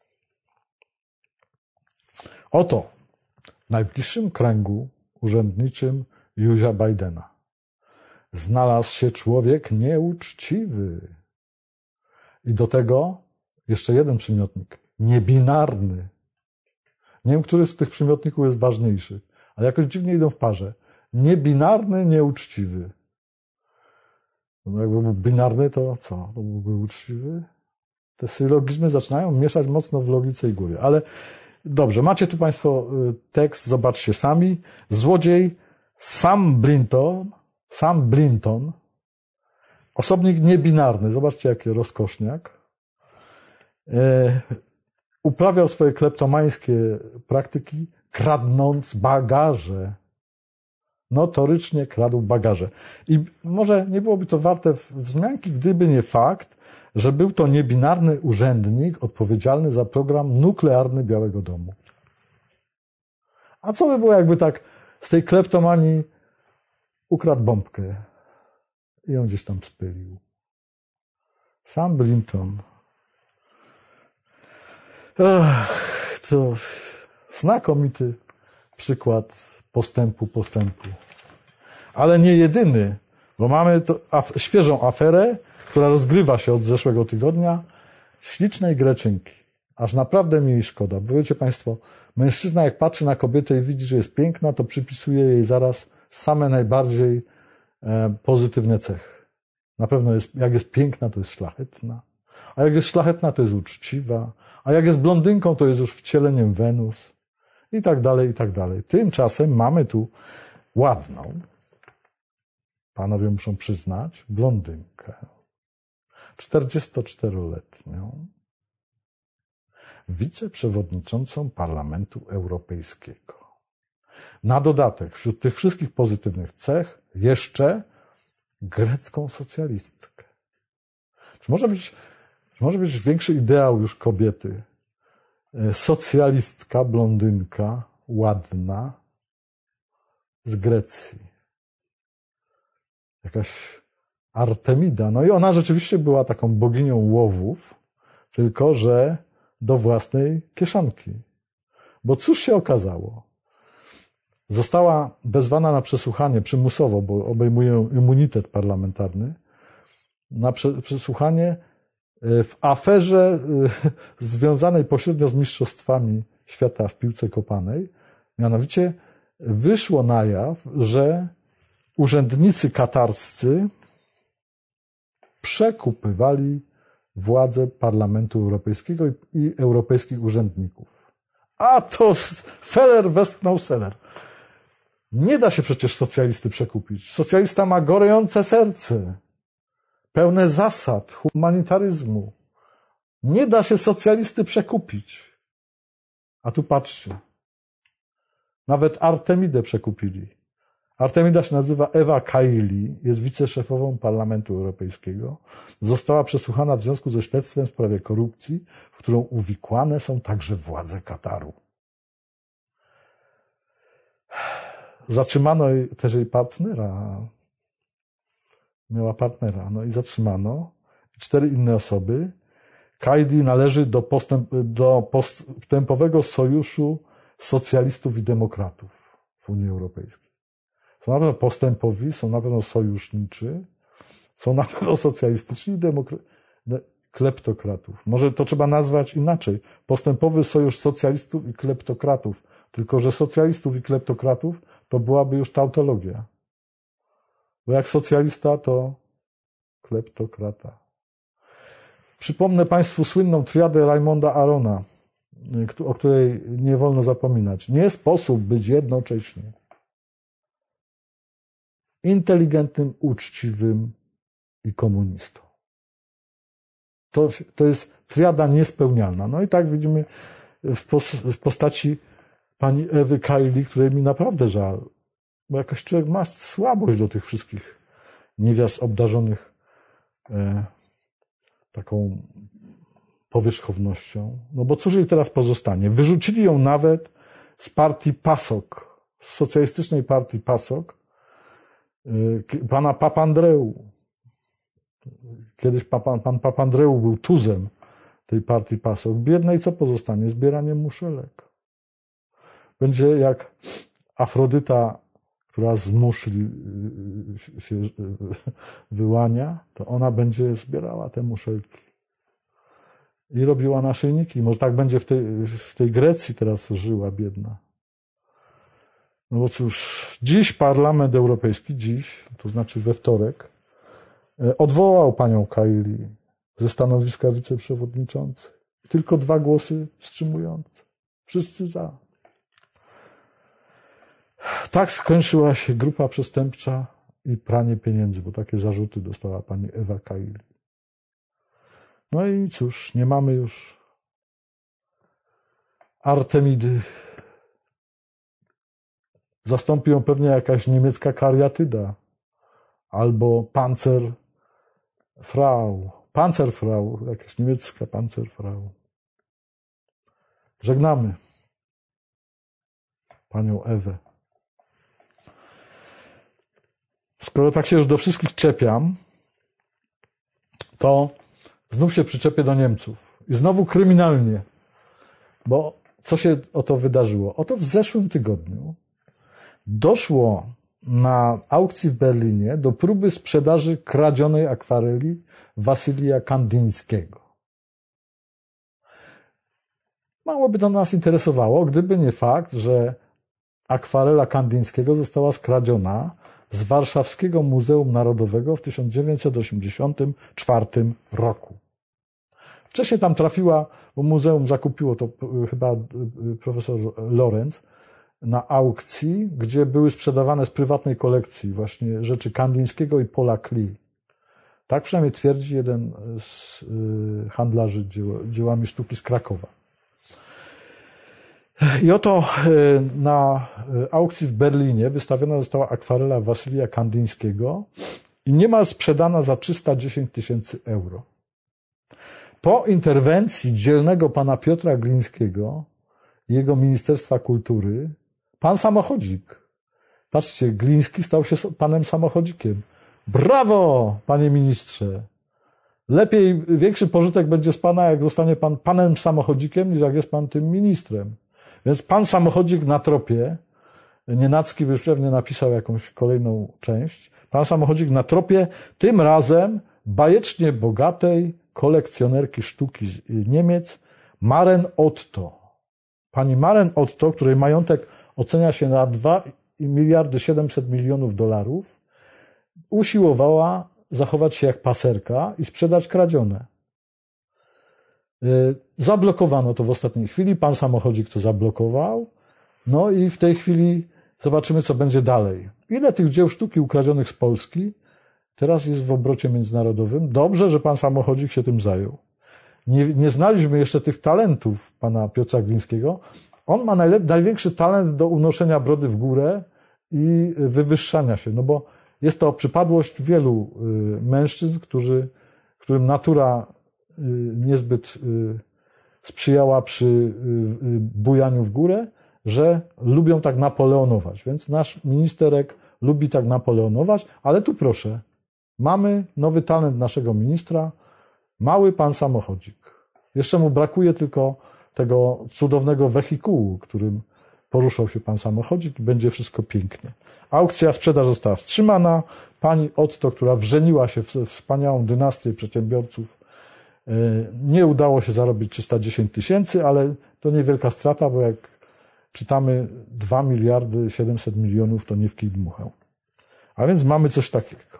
Oto w najbliższym kręgu urzędniczym Józia Bidena znalazł się człowiek nieuczciwy. I do tego jeszcze jeden przymiotnik. Niebinarny. Nie wiem, który z tych przymiotników jest ważniejszy, ale jakoś dziwnie idą w parze. Niebinarny, nieuczciwy. No jakby był binarny, to co? To byłby uczciwy? Te sylogizmy zaczynają mieszać mocno w logice i głowie. Ale dobrze, macie tu Państwo tekst, zobaczcie sami. Złodziej Sam Blinton, Sam Blinton, osobnik niebinarny, zobaczcie jaki rozkoszniak, e, uprawiał swoje kleptomańskie praktyki, kradnąc bagaże. Notorycznie kradł bagaże. I może nie byłoby to warte wzmianki, gdyby nie fakt, że był to niebinarny urzędnik odpowiedzialny za program nuklearny Białego Domu. A co by było, jakby tak z tej kleptomanii ukradł bombkę i ją gdzieś tam spylił? Sam Blinton. Ach, to znakomity przykład postępu, postępu. Ale nie jedyny, bo mamy to af- świeżą aferę, która rozgrywa się od zeszłego tygodnia, ślicznej Greczynki. Aż naprawdę mi jej szkoda. Bo wiecie Państwo, mężczyzna jak patrzy na kobietę i widzi, że jest piękna, to przypisuje jej zaraz same najbardziej e, pozytywne cechy. Na pewno jest, jak jest piękna, to jest szlachetna. A jak jest szlachetna, to jest uczciwa. A jak jest blondynką, to jest już wcieleniem Wenus. I tak dalej, i tak dalej. Tymczasem mamy tu ładną, panowie muszą przyznać, blondynkę. czterdziestoczteroletnią, wiceprzewodniczącą Parlamentu Europejskiego. Na dodatek, wśród tych wszystkich pozytywnych cech, jeszcze grecką socjalistkę. Czy może być, czy może być większy ideał już kobiety? Socjalistka, blondynka, ładna, z Grecji. Jakaś Artemida. No i ona rzeczywiście była taką boginią łowów, tylko że do własnej kieszonki. Bo cóż się okazało? Została wezwana na przesłuchanie przymusowo, bo obejmuje immunitet parlamentarny, na przesłuchanie w aferze związanej pośrednio z mistrzostwami świata w piłce kopanej. Mianowicie wyszło na jaw, że urzędnicy katarscy przekupywali władzę Parlamentu Europejskiego i europejskich urzędników. A to feller westchnął seller. Nie da się przecież socjalisty przekupić. Socjalista ma gorejące serce, pełne zasad, humanitaryzmu. Nie da się socjalisty przekupić. A tu patrzcie. Nawet Artemidę przekupili. Artemida się nazywa Ewa Kaili, jest wiceszefową Parlamentu Europejskiego. Została przesłuchana w związku ze śledztwem w sprawie korupcji, w którą uwikłane są także władze Kataru. Zatrzymano też jej partnera. Miała partnera, no i zatrzymano. Cztery inne osoby. Kaili należy do, postęp, do postępowego sojuszu socjalistów i demokratów w Unii Europejskiej. Są na pewno postępowi, są na pewno sojuszniczy, są na pewno socjalistyczni i demokra- kleptokratów. Może to trzeba nazwać inaczej. Postępowy sojusz socjalistów i kleptokratów. Tylko że socjalistów i kleptokratów to byłaby już tautologia. Bo jak socjalista to kleptokrata. Przypomnę Państwu słynną triadę Raymonda Arona, o której nie wolno zapominać. Nie sposób być jednocześnie inteligentnym, uczciwym i komunistą. To, to jest triada niespełnialna. No i tak widzimy w, pos, w postaci pani Ewy Kaili, której mi naprawdę żal, bo jakoś człowiek ma słabość do tych wszystkich niewiast obdarzonych e, taką powierzchownością. No bo cóż jej teraz pozostanie? Wyrzucili ją nawet z partii PASOK, z socjalistycznej partii PASOK, pana Papandreou. Kiedyś pan, pan Papandreou był tuzem tej partii PASOK. Biednej co pozostanie? Zbieranie muszelek. Będzie jak Afrodyta, która z muszli się wyłania, to ona będzie zbierała te muszelki. I robiła naszyjniki. Może tak będzie w tej, w tej Grecji teraz żyła biedna. No bo cóż, dziś Parlament Europejski, dziś, to znaczy we wtorek, odwołał panią Kaili ze stanowiska wiceprzewodniczącej. Tylko dwa głosy wstrzymujące. Wszyscy za. Tak skończyła się grupa przestępcza i pranie pieniędzy, bo takie zarzuty dostała pani Ewa Kaili. No i cóż, nie mamy już Artemidy. Zastąpi ją pewnie jakaś niemiecka kariatyda albo Panzerfrau. Panzerfrau, jakaś niemiecka Panzerfrau. Żegnamy panią Ewę. Skoro tak się już do wszystkich czepiam, to znów się przyczepię do Niemców. I znowu kryminalnie. Bo co się oto wydarzyło? Oto w zeszłym tygodniu doszło na aukcji w Berlinie do próby sprzedaży kradzionej akwareli Wasylija Kandyńskiego. Mało by to nas interesowało, gdyby nie fakt, że akwarela Kandyńskiego została skradziona z Warszawskiego Muzeum Narodowego w tysiąc dziewięćset osiemdziesiątym czwartym roku. Wcześniej tam trafiła, bo muzeum zakupiło to chyba profesor Lorenz, na aukcji, gdzie były sprzedawane z prywatnej kolekcji właśnie rzeczy Kandyńskiego i Paula Klee. Tak przynajmniej twierdzi jeden z handlarzy dzieł, dziełami sztuki z Krakowa. I oto na aukcji w Berlinie wystawiona została akwarela Wasylija Kandyńskiego i niemal sprzedana za trzysta dziesięć tysięcy euro. Po interwencji dzielnego pana Piotra Glińskiego i jego Ministerstwa Kultury pan samochodzik. Patrzcie, Gliński stał się panem samochodzikiem. Brawo, panie ministrze. Lepiej, większy pożytek będzie z pana, jak zostanie pan panem samochodzikiem, niż jak jest pan tym ministrem. Więc pan samochodzik na tropie, Nienacki by pewnie napisał jakąś kolejną część, pan samochodzik na tropie, tym razem bajecznie bogatej kolekcjonerki sztuki z Niemiec, Maren Otto. Pani Maren Otto, której majątek ocenia się na dwa miliardy siedemset milionów dolarów, usiłowała zachować się jak paserka i sprzedać kradzione. Zablokowano to w ostatniej chwili, pan samochodzik to zablokował, no i w tej chwili zobaczymy, co będzie dalej. Ile tych dzieł sztuki ukradzionych z Polski teraz jest w obrocie międzynarodowym? Dobrze, że pan samochodzik się tym zajął. Nie, nie znaliśmy jeszcze tych talentów pana Piotra Glińskiego. On ma najlep- największy talent do unoszenia brody w górę i wywyższania się, no bo jest to przypadłość wielu y, mężczyzn, którzy, którym natura y, niezbyt y, sprzyjała przy y, y, bujaniu w górę, że lubią tak napoleonować. Więc nasz ministerek lubi tak napoleonować, ale tu proszę, mamy nowy talent naszego ministra, mały pan samochodzik. Jeszcze mu brakuje tylko tego cudownego wehikułu, którym poruszał się pan samochodzik i będzie wszystko pięknie. Aukcja, sprzedaż została wstrzymana. Pani Otto, która wrzeniła się w wspaniałą dynastię przedsiębiorców, nie udało się zarobić trzysta dziesięć tysięcy, ale to niewielka strata, bo jak czytamy dwa miliardy siedemset milionów, to nie w kij dmuchał. A więc mamy coś takiego.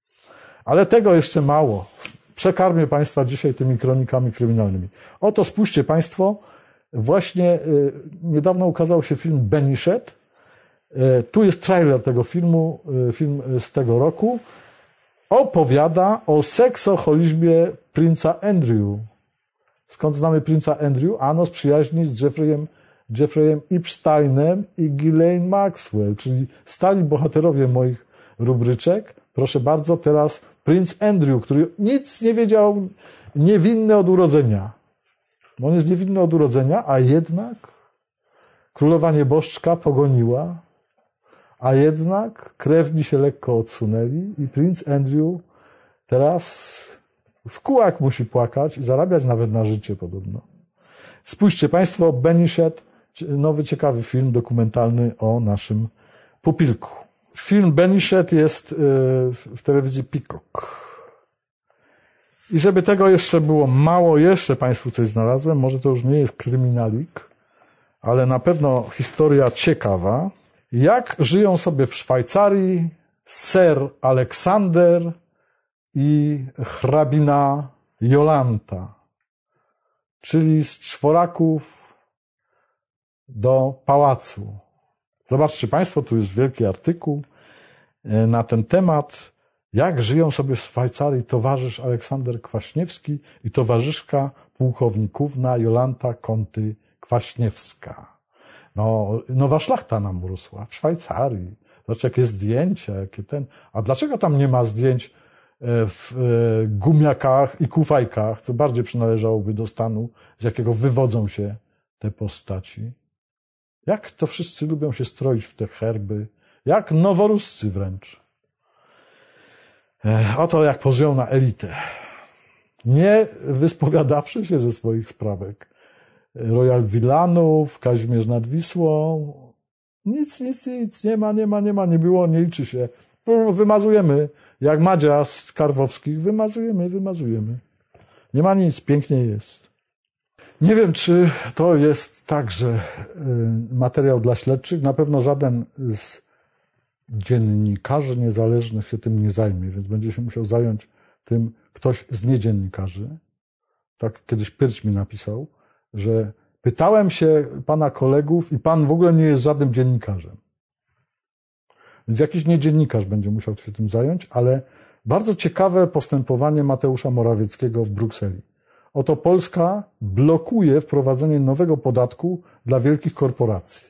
Ale tego jeszcze mało. Przekarmię Państwa dzisiaj tymi kronikami kryminalnymi. Oto spójrzcie Państwo, właśnie niedawno ukazał się film Benichet. Tu jest trailer tego filmu, film z tego roku. Opowiada o seksoholizmie princa Andrew. Skąd znamy princa Andrew? Ano z przyjaźni z Jeffreyem, Jeffreyem Epsteinem i Ghislaine Maxwell, czyli stali bohaterowie moich rubryczek. Proszę bardzo, teraz princ Andrew, który nic nie wiedział, niewinny od urodzenia. On jest niewinny od urodzenia, a jednak królowa nieboszczka pogoniła, a jednak krewni się lekko odsunęli i princ Andrew teraz w kółak musi płakać i zarabiać nawet na życie podobno. Spójrzcie Państwo, Benichet, nowy ciekawy film dokumentalny o naszym pupilku. Film Benichet jest w telewizji Peacock. I żeby tego jeszcze było mało, jeszcze Państwu coś znalazłem, może to już nie jest kryminalik, ale na pewno historia ciekawa. Jak żyją sobie w Szwajcarii Sir Aleksander i hrabina Jolanta, czyli z czworaków do pałacu. Zobaczcie Państwo, tu jest wielki artykuł na ten temat, jak żyją sobie w Szwajcarii towarzysz Aleksander Kwaśniewski i towarzyszka pułkownikówna Jolanta Konty-Kwaśniewska. No, nowa szlachta nam urosła w Szwajcarii. Zobaczcie, jakie zdjęcia, jakie ten... A dlaczego tam nie ma zdjęć w gumiakach i kufajkach, co bardziej przynależałoby do stanu, z jakiego wywodzą się te postaci? Jak to wszyscy lubią się stroić w te herby, jak noworuscy wręcz. Oto jak pozują na elitę. Nie wyspowiadawszy się ze swoich sprawek. Royal Villanów, Kazimierz nad Wisłą. Nic, nic, nic, nie ma, nie ma, nie ma, nie było, nie liczy się. Wymazujemy, jak Madzia z Karwowskich, wymazujemy, wymazujemy. Nie ma nic, pięknie jest. Nie wiem, czy to jest także materiał dla śledczych. Na pewno żaden z dziennikarzy niezależnych się tym nie zajmie, więc będzie się musiał zająć tym ktoś z niedziennikarzy. Tak kiedyś Pyrć mi napisał, że pytałem się pana kolegów i pan w ogóle nie jest żadnym dziennikarzem. Więc jakiś niedziennikarz będzie musiał się tym zająć, ale bardzo ciekawe postępowanie Mateusza Morawieckiego w Brukseli. Oto Polska blokuje wprowadzenie nowego podatku dla wielkich korporacji.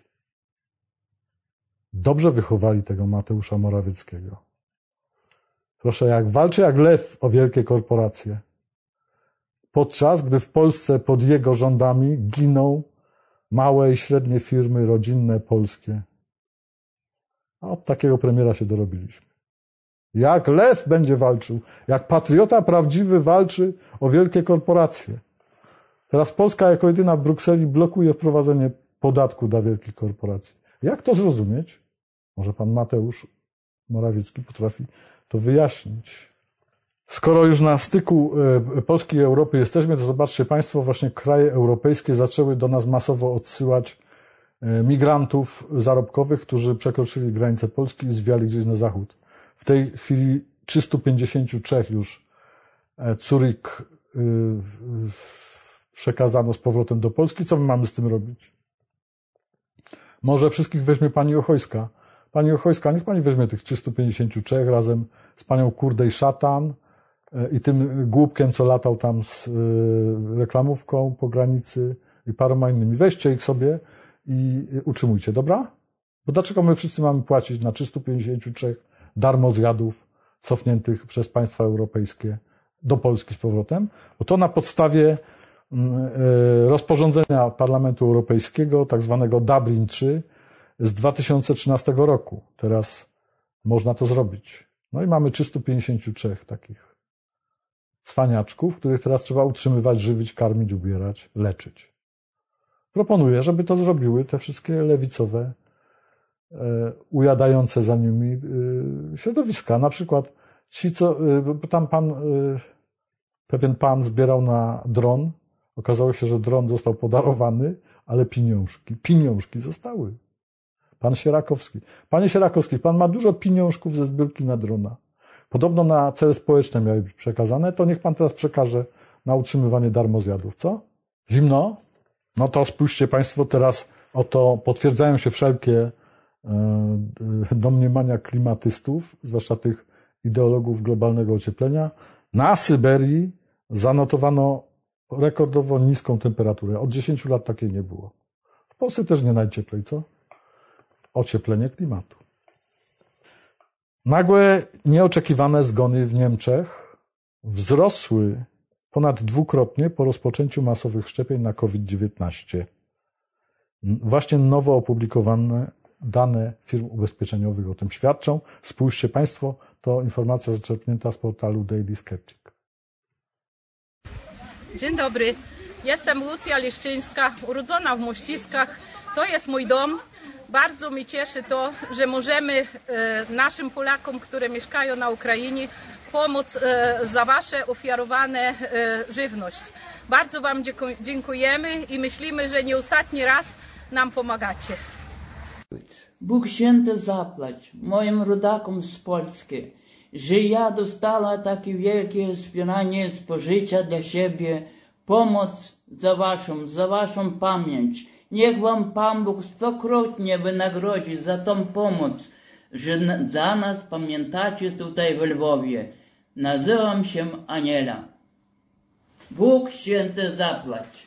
Dobrze wychowali tego Mateusza Morawieckiego. Proszę, jak walczy jak lew o wielkie korporacje. Podczas gdy w Polsce pod jego rządami giną małe i średnie firmy rodzinne polskie. A od takiego premiera się dorobiliśmy. Jak lew będzie walczył, jak patriota prawdziwy walczy o wielkie korporacje. Teraz Polska jako jedyna w Brukseli blokuje wprowadzenie podatku dla wielkich korporacji. Jak to zrozumieć? Może pan Mateusz Morawiecki potrafi to wyjaśnić. Skoro już na styku Polski i Europy jesteśmy, to zobaczcie Państwo, właśnie kraje europejskie zaczęły do nas masowo odsyłać migrantów zarobkowych, którzy przekroczyli granicę Polski i zwiali gdzieś na zachód. W tej chwili trzysta pięćdziesiąt trzy już Zurich przekazano z powrotem do Polski. Co my mamy z tym robić? Może wszystkich weźmie pani Ochojska. Pani Ochojska, niech pani weźmie tych trzysta pięćdziesiąt trzy razem z panią Kurdej Szatan i tym głupkiem, co latał tam z reklamówką po granicy i paroma innymi. Weźcie ich sobie i utrzymujcie, dobra? Bo dlaczego my wszyscy mamy płacić na trzysta pięćdziesiąt trzy darmozjadów cofniętych przez państwa europejskie do Polski z powrotem? Bo to na podstawie rozporządzenia Parlamentu Europejskiego, tak zwanego Dublin trzy z dwa tysiące trzynastego roku. Teraz można to zrobić. No i mamy trzysta pięćdziesiąt trzy takich cwaniaczków, których teraz trzeba utrzymywać, żywić, karmić, ubierać, leczyć. Proponuję, żeby to zrobiły te wszystkie lewicowe, e, ujadające za nimi e, środowiska. Na przykład ci, co, e, tam pan, e, pewien pan zbierał na dron. Okazało się, że dron został podarowany, ale pieniążki, pieniążki zostały. Pan Sierakowski. Panie Sierakowski, pan ma dużo pieniążków ze zbiórki na drona. Podobno na cele społeczne miały być przekazane, to niech pan teraz przekaże na utrzymywanie darmozjadów, co? Zimno? No to spójrzcie państwo teraz, oto potwierdzają się wszelkie e, domniemania klimatystów, zwłaszcza tych ideologów globalnego ocieplenia. Na Syberii zanotowano rekordowo niską temperaturę. Od dziesięciu lat takiej nie było. W Polsce też nie najcieplej, co? Ocieplenie klimatu. Nagłe, nieoczekiwane zgony w Niemczech wzrosły ponad dwukrotnie po rozpoczęciu masowych szczepień na COVID dziewiętnaście. Właśnie nowo opublikowane dane firm ubezpieczeniowych o tym świadczą. Spójrzcie państwo, to informacja zaczerpnięta z portalu Daily Skeptic. Dzień dobry, jestem Lucja Liszczyńska, urodzona w Mościskach. To jest mój dom. Bardzo mnie cieszy to, że możemy naszym Polakom, które mieszkają na Ukrainie, pomóc za wasze ofiarowane żywność. Bardzo wam dziękujemy i myślimy, że nie ostatni raz nam pomagacie. Bóg święty zapłać moim rodakom z Polski, że ja dostała takie wielkie wspieranie spożycia dla siebie, pomoc za waszą, za waszą pamięć. Niech wam Pan Bóg stokrotnie wynagrodzi za tą pomoc, że za nas pamiętacie tutaj w Lwowie. Nazywam się Aniela. Bóg święty zapłać.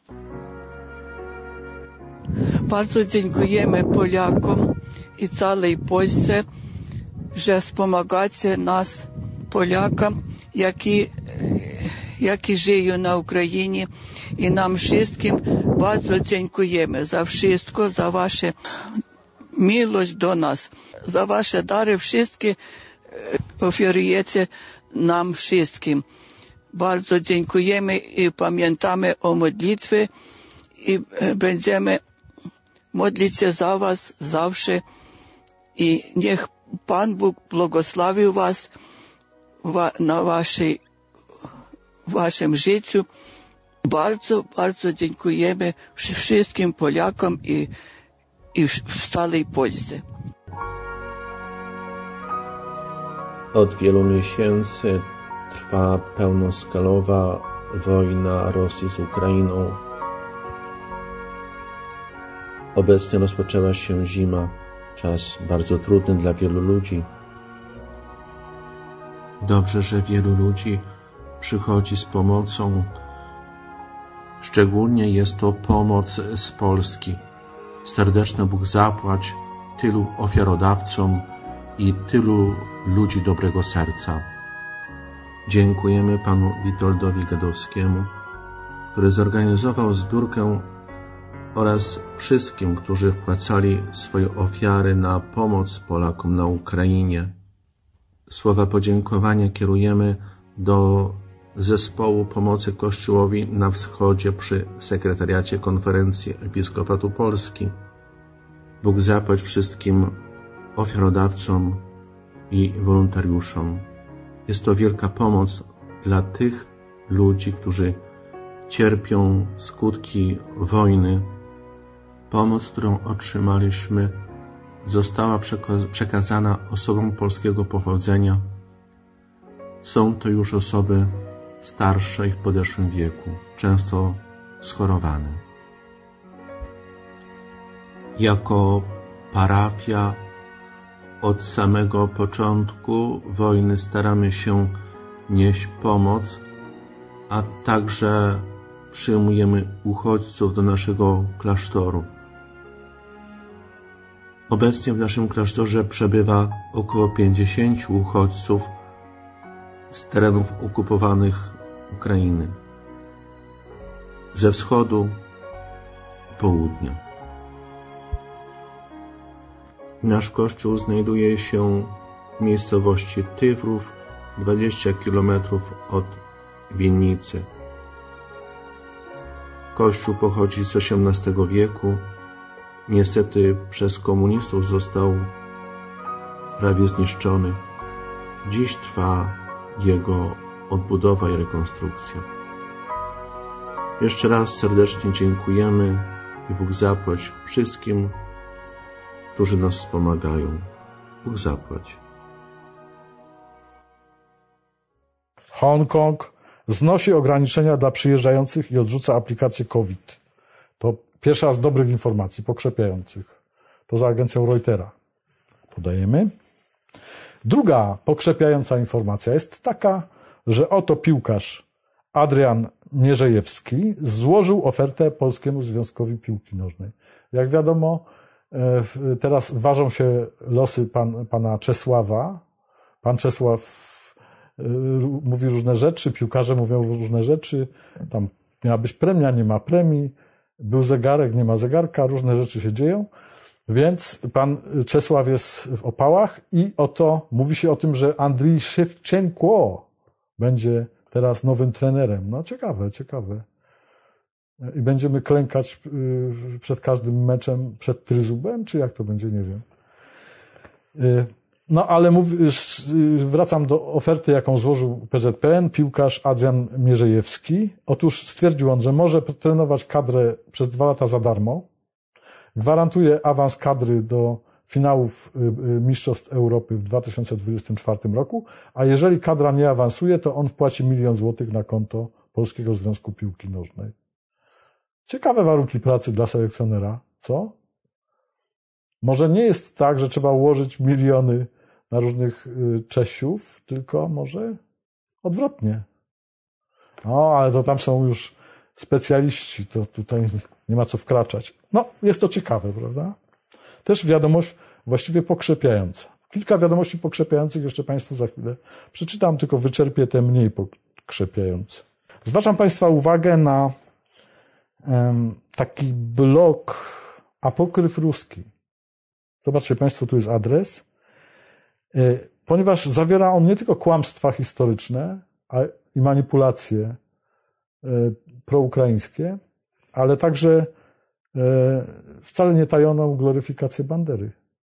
Bardzo dziękujemy Polakom i całej Polsce, że wspomagacie nas, Polakam, які, які żyją na Ukrainie. I nam wszystkim bardzo dziękujemy za wszystko, za waszą miłość do nas, za wasze dary wszystkie ofiarujecie nam wszystkim. Bardzo dziękujemy i pamiętamy o modlitwie i będziemy modlić się za was zawsze. I niech Pan Bóg błogosławi was na waszej, waszym życiu. Bardzo, bardzo dziękujemy wszystkim Polakom i, i w całej Polsce. Od wielu miesięcy trwa pełnoskalowa wojna Rosji z Ukrainą. Obecnie rozpoczęła się zima, czas bardzo trudny dla wielu ludzi. Dobrze, że wielu ludzi przychodzi z pomocą. Szczególnie jest to pomoc z Polski. Serdeczny Bóg zapłać tylu ofiarodawcom i tylu ludzi dobrego serca. Dziękujemy panu Witoldowi Gadowskiemu, który zorganizował zbiórkę, oraz wszystkim, którzy wpłacali swoje ofiary na pomoc Polakom na Ukrainie. Słowa podziękowania kierujemy do Zespołu Pomocy Kościołowi na Wschodzie przy Sekretariacie Konferencji Episkopatu Polski. Bóg zapłać wszystkim ofiarodawcom i wolontariuszom. Jest to wielka pomoc dla tych ludzi, którzy cierpią skutki wojny. Pomoc, którą otrzymaliśmy, została przekazana osobom polskiego pochodzenia. Są to już osoby starsze i w podeszłym wieku, często schorowane. Jako parafia od samego początku wojny staramy się nieść pomoc, a także przyjmujemy uchodźców do naszego klasztoru. Obecnie w naszym klasztorze przebywa około pięćdziesięciu uchodźców z terenów okupowanych Ukrainy, ze wschodu i południa. Nasz kościół znajduje się w miejscowości Tywrów, dwadzieścia kilometrów od Winnicy. Kościół pochodzi z osiemnastego wieku. Niestety przez komunistów został prawie zniszczony. Dziś trwa jego odbudowa i rekonstrukcja. Jeszcze raz serdecznie dziękujemy i Bóg zapłać wszystkim, którzy nas wspomagają. Bóg zapłać. Hongkong znosi ograniczenia dla przyjeżdżających i odrzuca aplikację COVID. To pierwsza z dobrych informacji, pokrzepiających. To za agencją Reutera podajemy. Druga pokrzepiająca informacja jest taka, że oto piłkarz Adrian Mierzejewski złożył ofertę Polskiemu Związkowi Piłki Nożnej. Jak wiadomo, teraz ważą się losy pan, pana Czesława. Pan Czesław mówi różne rzeczy, piłkarze mówią różne rzeczy. Tam miała być premia, nie ma premii. Był zegarek, nie ma zegarka. Różne rzeczy się dzieją. Więc pan Czesław jest w opałach i oto mówi się o tym, że Andrii Szewczenko będzie teraz nowym trenerem. No ciekawe, ciekawe. I będziemy klękać przed każdym meczem przed tryzubem, czy jak to będzie, nie wiem. No ale mów, wracam do oferty, jaką złożył P Z P N, piłkarz Adrian Mierzejewski. Otóż stwierdził on, że może trenować kadrę przez dwa lata za darmo. Gwarantuje awans kadry do finałów Mistrzostw Europy w dwa tysiące dwudziestym czwartym roku, a jeżeli kadra nie awansuje, to on wpłaci milion złotych na konto Polskiego Związku Piłki Nożnej. Ciekawe warunki pracy dla selekcjonera, co? Może nie jest tak, że trzeba ułożyć miliony na różnych Czesiów, tylko może odwrotnie. No, ale to tam są już specjaliści, to tutaj nie ma co wkraczać. No, jest to ciekawe, prawda? Też wiadomość właściwie pokrzepiająca. Kilka wiadomości pokrzepiających jeszcze Państwu za chwilę przeczytam, tylko wyczerpię te mniej pokrzepiające. Zwracam Państwa uwagę na um, taki blog Apokryf Ruski. Zobaczcie Państwo, tu jest adres. Ponieważ zawiera on nie tylko kłamstwa historyczne i manipulacje proukraińskie, ale także wcale nie tajoną gloryfikację Bandery.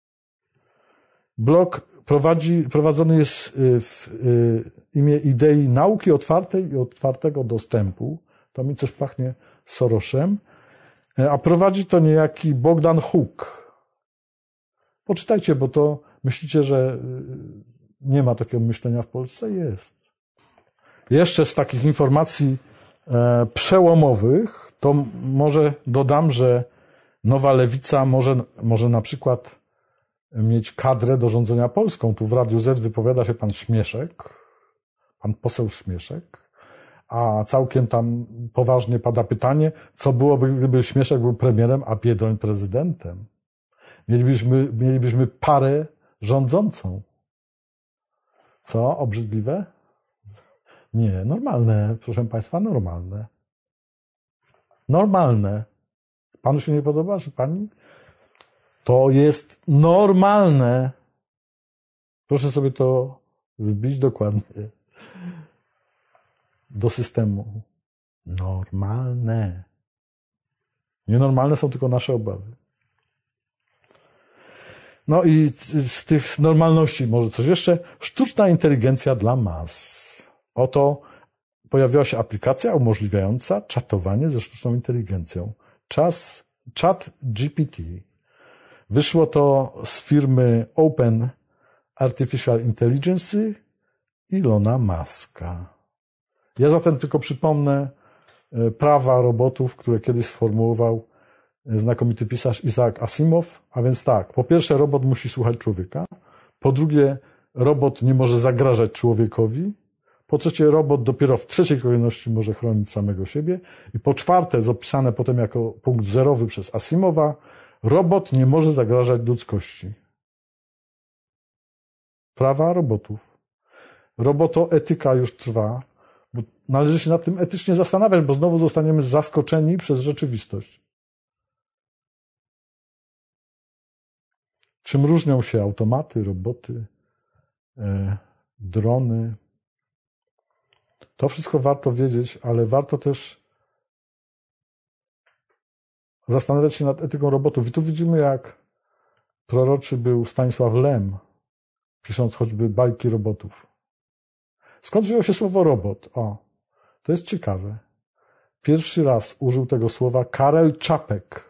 Blog prowadzi, prowadzony jest w imię idei nauki otwartej i otwartego dostępu. To mi coś pachnie Sorosem. A prowadzi to niejaki Bogdan Huk. Poczytajcie, bo to myślicie, że nie ma takiego myślenia w Polsce? Jest. Jeszcze z takich informacji e, przełomowych, to może dodam, że Nowa Lewica może, może na przykład mieć kadrę do rządzenia Polską. Tu w Radiu Z wypowiada się pan Śmieszek, pan poseł Śmieszek, a całkiem tam poważnie pada pytanie, co byłoby, gdyby Śmieszek był premierem, a Biedroń prezydentem. Mielibyśmy, mielibyśmy parę rządzącą. Co? Obrzydliwe? Nie, normalne, proszę Państwa, normalne. Normalne. Panu się nie podoba, czy pani? To jest normalne. Proszę sobie to wbić dokładnie do systemu. Normalne. Nienormalne są tylko nasze obawy. No i z tych normalności może coś jeszcze. Sztuczna inteligencja dla mas. Oto pojawiła się aplikacja umożliwiająca czatowanie ze sztuczną inteligencją. Czas, Chat G P T. Wyszło to z firmy Open Artificial Intelligence Ilona Muska. Ja zatem tylko przypomnę prawa robotów, które kiedyś sformułował znakomity pisarz Isaac Asimov. A więc tak, po pierwsze robot musi słuchać człowieka. Po drugie robot nie może zagrażać człowiekowi. Po trzecie robot dopiero w trzeciej kolejności może chronić samego siebie. I po czwarte, zapisane potem jako punkt zerowy przez Asimowa, robot nie może zagrażać ludzkości. Prawa robotów. Robotoetyka już trwa. Bo należy się nad tym etycznie zastanawiać, bo znowu zostaniemy zaskoczeni przez rzeczywistość. Czym różnią się automaty, roboty, e, drony? To wszystko warto wiedzieć, ale warto też zastanawiać się nad etyką robotów. I tu widzimy, jak proroczy był Stanisław Lem, pisząc choćby bajki robotów. Skąd wzięło się słowo robot? O, to jest ciekawe. Pierwszy raz użył tego słowa Karel Čapek.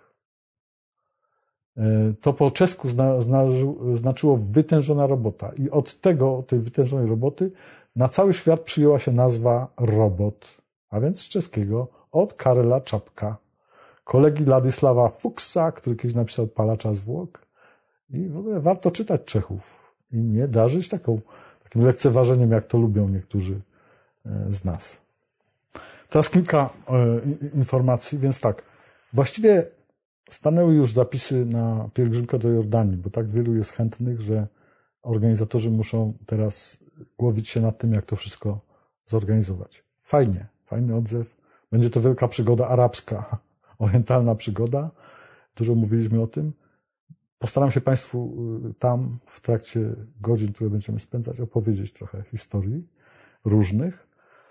To po czesku zna, zna, znaczyło wytężona robota. I od tego, tej wytężonej roboty, na cały świat przyjęła się nazwa robot. A więc z czeskiego od Karela Čapka. Kolegi Ladisława Fuksa, który kiedyś napisał Palacza zwłok. I w ogóle warto czytać Czechów. I nie darzyć taką, takim lekceważeniem, jak to lubią niektórzy z nas. Teraz kilka informacji, więc tak. Właściwie stanęły już zapisy na pielgrzymkę do Jordanii, bo tak wielu jest chętnych, że organizatorzy muszą teraz głowić się nad tym, jak to wszystko zorganizować. Fajnie, fajny odzew. Będzie to wielka przygoda arabska, orientalna przygoda. Dużo mówiliśmy o tym. Postaram się Państwu tam w trakcie godzin, które będziemy spędzać, opowiedzieć trochę historii różnych.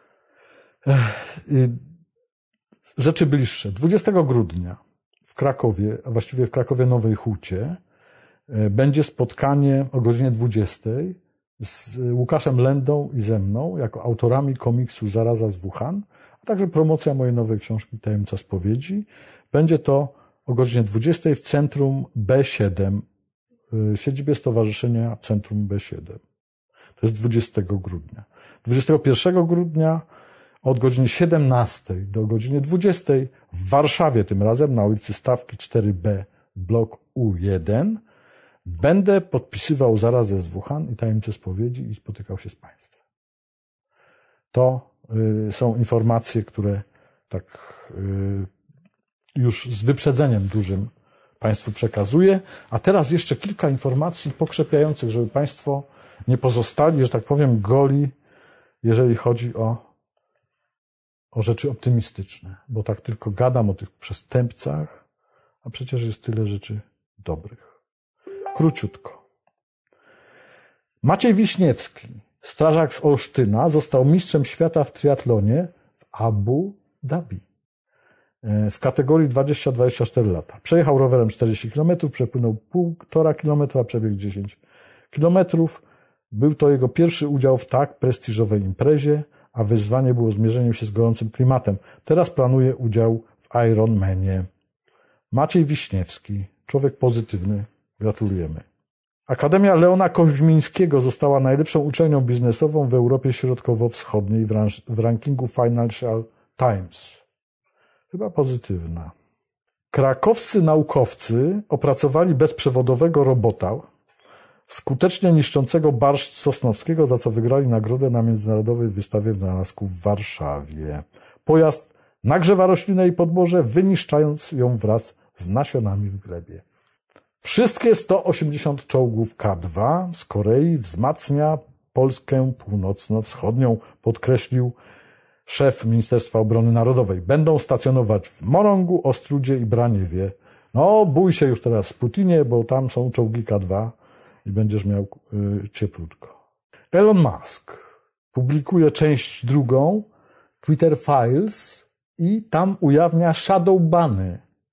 Rzeczy bliższe. dwudziestego grudnia w Krakowie, a właściwie w Krakowie Nowej Hucie, będzie spotkanie o godzinie dwudziestej z Łukaszem Lendą i ze mną, jako autorami komiksu Zaraza z Wuhan, a także promocja mojej nowej książki Tajemnica Spowiedzi. Będzie to o godzinie dwudziestej w Centrum B siedem, siedzibie Stowarzyszenia Centrum B siedem. To jest dwudziestego grudnia. dwudziestego pierwszego grudnia od godziny siedemnastej do godziny dwudziestej w Warszawie, tym razem na ulicy Stawki cztery B, blok U jeden, będę podpisywał Zarazę z Wuhan i Tajemnicę Spowiedzi i spotykał się z Państwem. To y, są informacje, które tak y, już z wyprzedzeniem dużym Państwu przekazuję. A teraz jeszcze kilka informacji pokrzepiających, żeby Państwo nie pozostali, że tak powiem, goli, jeżeli chodzi o, o rzeczy optymistyczne. Bo tak tylko gadam o tych przestępcach, a przecież jest tyle rzeczy dobrych. Króciutko. Maciej Wiśniewski, strażak z Olsztyna, został mistrzem świata w triatlonie w Abu Dhabi w kategorii dwadzieścia do dwudziestu czterech lat. Przejechał rowerem czterdzieści kilometrów, przepłynął półtora kilometra, przebiegł dziesięć kilometrów. Był to jego pierwszy udział w tak prestiżowej imprezie, a wyzwanie było zmierzeniem się z gorącym klimatem. Teraz planuje udział w Ironmanie. Maciej Wiśniewski, człowiek pozytywny. Gratulujemy. Akademia Leona Koźmińskiego została najlepszą uczelnią biznesową w Europie Środkowo-Wschodniej w rankingu Financial Times. Chyba pozytywna. Krakowscy naukowcy opracowali bezprzewodowego robota skutecznie niszczącego barszcz sosnowskiego, za co wygrali nagrodę na Międzynarodowej Wystawie Wynalazków w Warszawie. Pojazd nagrzewa roślinę i podłoże, wyniszczając ją wraz z nasionami w glebie. Wszystkie sto osiemdziesiąt czołgów K dwa z Korei wzmacnia Polskę północno-wschodnią, podkreślił szef Ministerstwa Obrony Narodowej. Będą stacjonować w Morągu, Ostrudzie i Braniewie. No, bój się już teraz Putinie, bo tam są czołgi K dwa i będziesz miał y, cieplutko. Elon Musk publikuje część drugą Twitter Files i tam ujawnia shadow bany.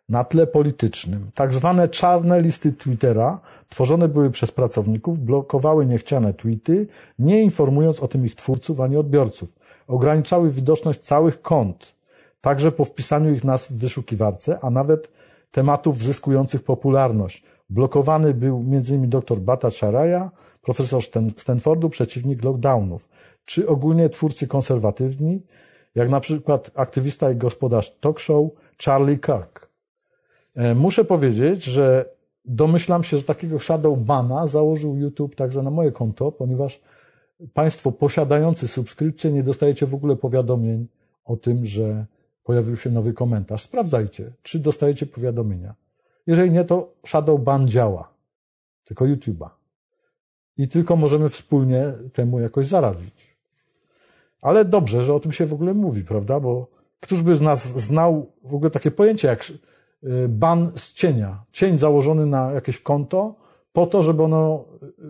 na tle politycznym. Tak zwane czarne listy Twittera tworzone były przez pracowników, blokowały niechciane tweety, nie informując o tym ich twórców ani odbiorców. Ograniczały widoczność całych kont, także po wpisaniu ich nazw w wyszukiwarce, a nawet tematów zyskujących popularność. Blokowany był między innymi dr Bhattacharya, profesor Stanfordu, przeciwnik lockdownów, czy ogólnie twórcy konserwatywni, jak na przykład aktywista i gospodarz talk show Charlie Kirk. Muszę powiedzieć, że domyślam się, że takiego shadow bana założył YouTube także na moje konto, ponieważ Państwo posiadający subskrypcję nie dostajecie w ogóle powiadomień o tym, że pojawił się nowy komentarz. Sprawdzajcie, czy dostajecie powiadomienia. Jeżeli nie, to shadow ban działa. Tylko YouTube'a. I tylko możemy wspólnie temu jakoś zaradzić. Ale dobrze, że o tym się w ogóle mówi, prawda? Bo któż by z nas znał w ogóle takie pojęcie jak ban z cienia. Cień założony na jakieś konto po to, żeby ono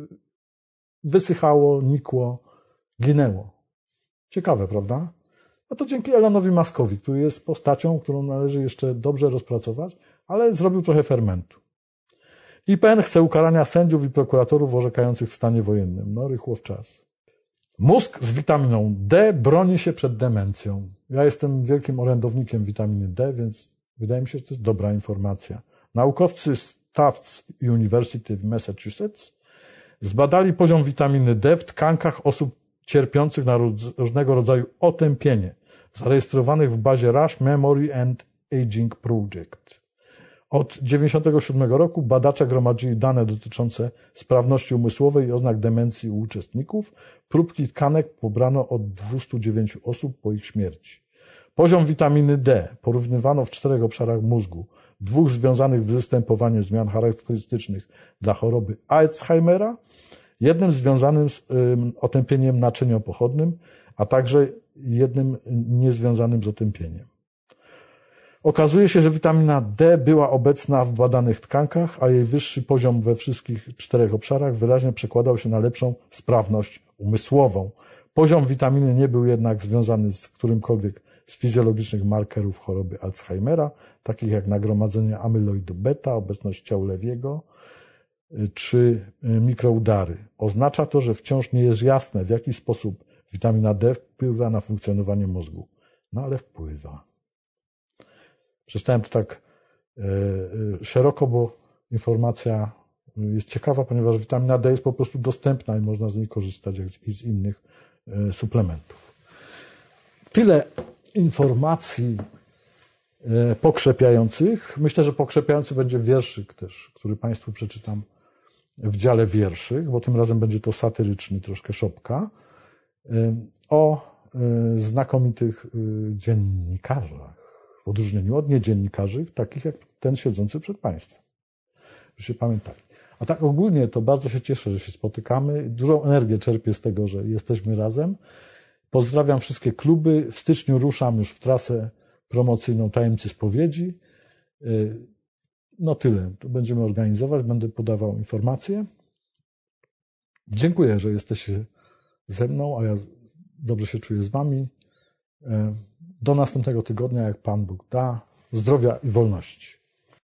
wysychało, nikło, ginęło. Ciekawe, prawda? No to dzięki Elonowi Muskowi, który jest postacią, którą należy jeszcze dobrze rozpracować, ale zrobił trochę fermentu. I P N chce ukarania sędziów i prokuratorów orzekających w stanie wojennym. No, rychło w czas. Mózg z witaminą D broni się przed demencją. Ja jestem wielkim orędownikiem witaminy D, więc wydaje mi się, że to jest dobra informacja. Naukowcy z Tufts University w Massachusetts zbadali poziom witaminy D w tkankach osób cierpiących na różnego rodzaju otępienie, zarejestrowanych w bazie Rush Memory and Aging Project. Od tysiąc dziewięćset dziewięćdziesiątego siódmego roku badacze gromadzili dane dotyczące sprawności umysłowej i oznak demencji u uczestników. Próbki tkanek pobrano od dwustu dziewięciu osób po ich śmierci. Poziom witaminy D porównywano w czterech obszarach mózgu, dwóch związanych z występowaniem zmian charakterystycznych dla choroby Alzheimera, jednym związanym z otępieniem naczyniopochodnym, a także jednym niezwiązanym z otępieniem. Okazuje się, że witamina D była obecna w badanych tkankach, a jej wyższy poziom we wszystkich czterech obszarach wyraźnie przekładał się na lepszą sprawność umysłową. Poziom witaminy nie był jednak związany z którymkolwiek z fizjologicznych markerów choroby Alzheimera, takich jak nagromadzenie amyloidu beta, obecność ciał Lewiego czy mikroudary. Oznacza to, że wciąż nie jest jasne, w jaki sposób witamina D wpływa na funkcjonowanie mózgu. No ale wpływa. Przeczytałem to tak szeroko, bo informacja jest ciekawa, ponieważ witamina D jest po prostu dostępna i można z niej korzystać jak i z innych suplementów. Tyle informacji pokrzepiających. Myślę, że pokrzepiający będzie wierszyk też, który Państwu przeczytam w dziale wierszych, bo tym razem będzie to satyryczny troszkę szopka, o znakomitych dziennikarzach, w odróżnieniu od niedziennikarzy, takich jak ten siedzący przed Państwem. Żebyście pamiętali. A tak ogólnie to bardzo się cieszę, że się spotykamy. Dużą energię czerpię z tego, że jesteśmy razem. Pozdrawiam wszystkie kluby. W styczniu ruszam już w trasę promocyjną Tajemnicy Spowiedzi. No tyle. To będziemy organizować. Będę podawał informacje. Dziękuję, że jesteście ze mną, a ja dobrze się czuję z Wami. Do następnego tygodnia, jak Pan Bóg da. Zdrowia i wolności.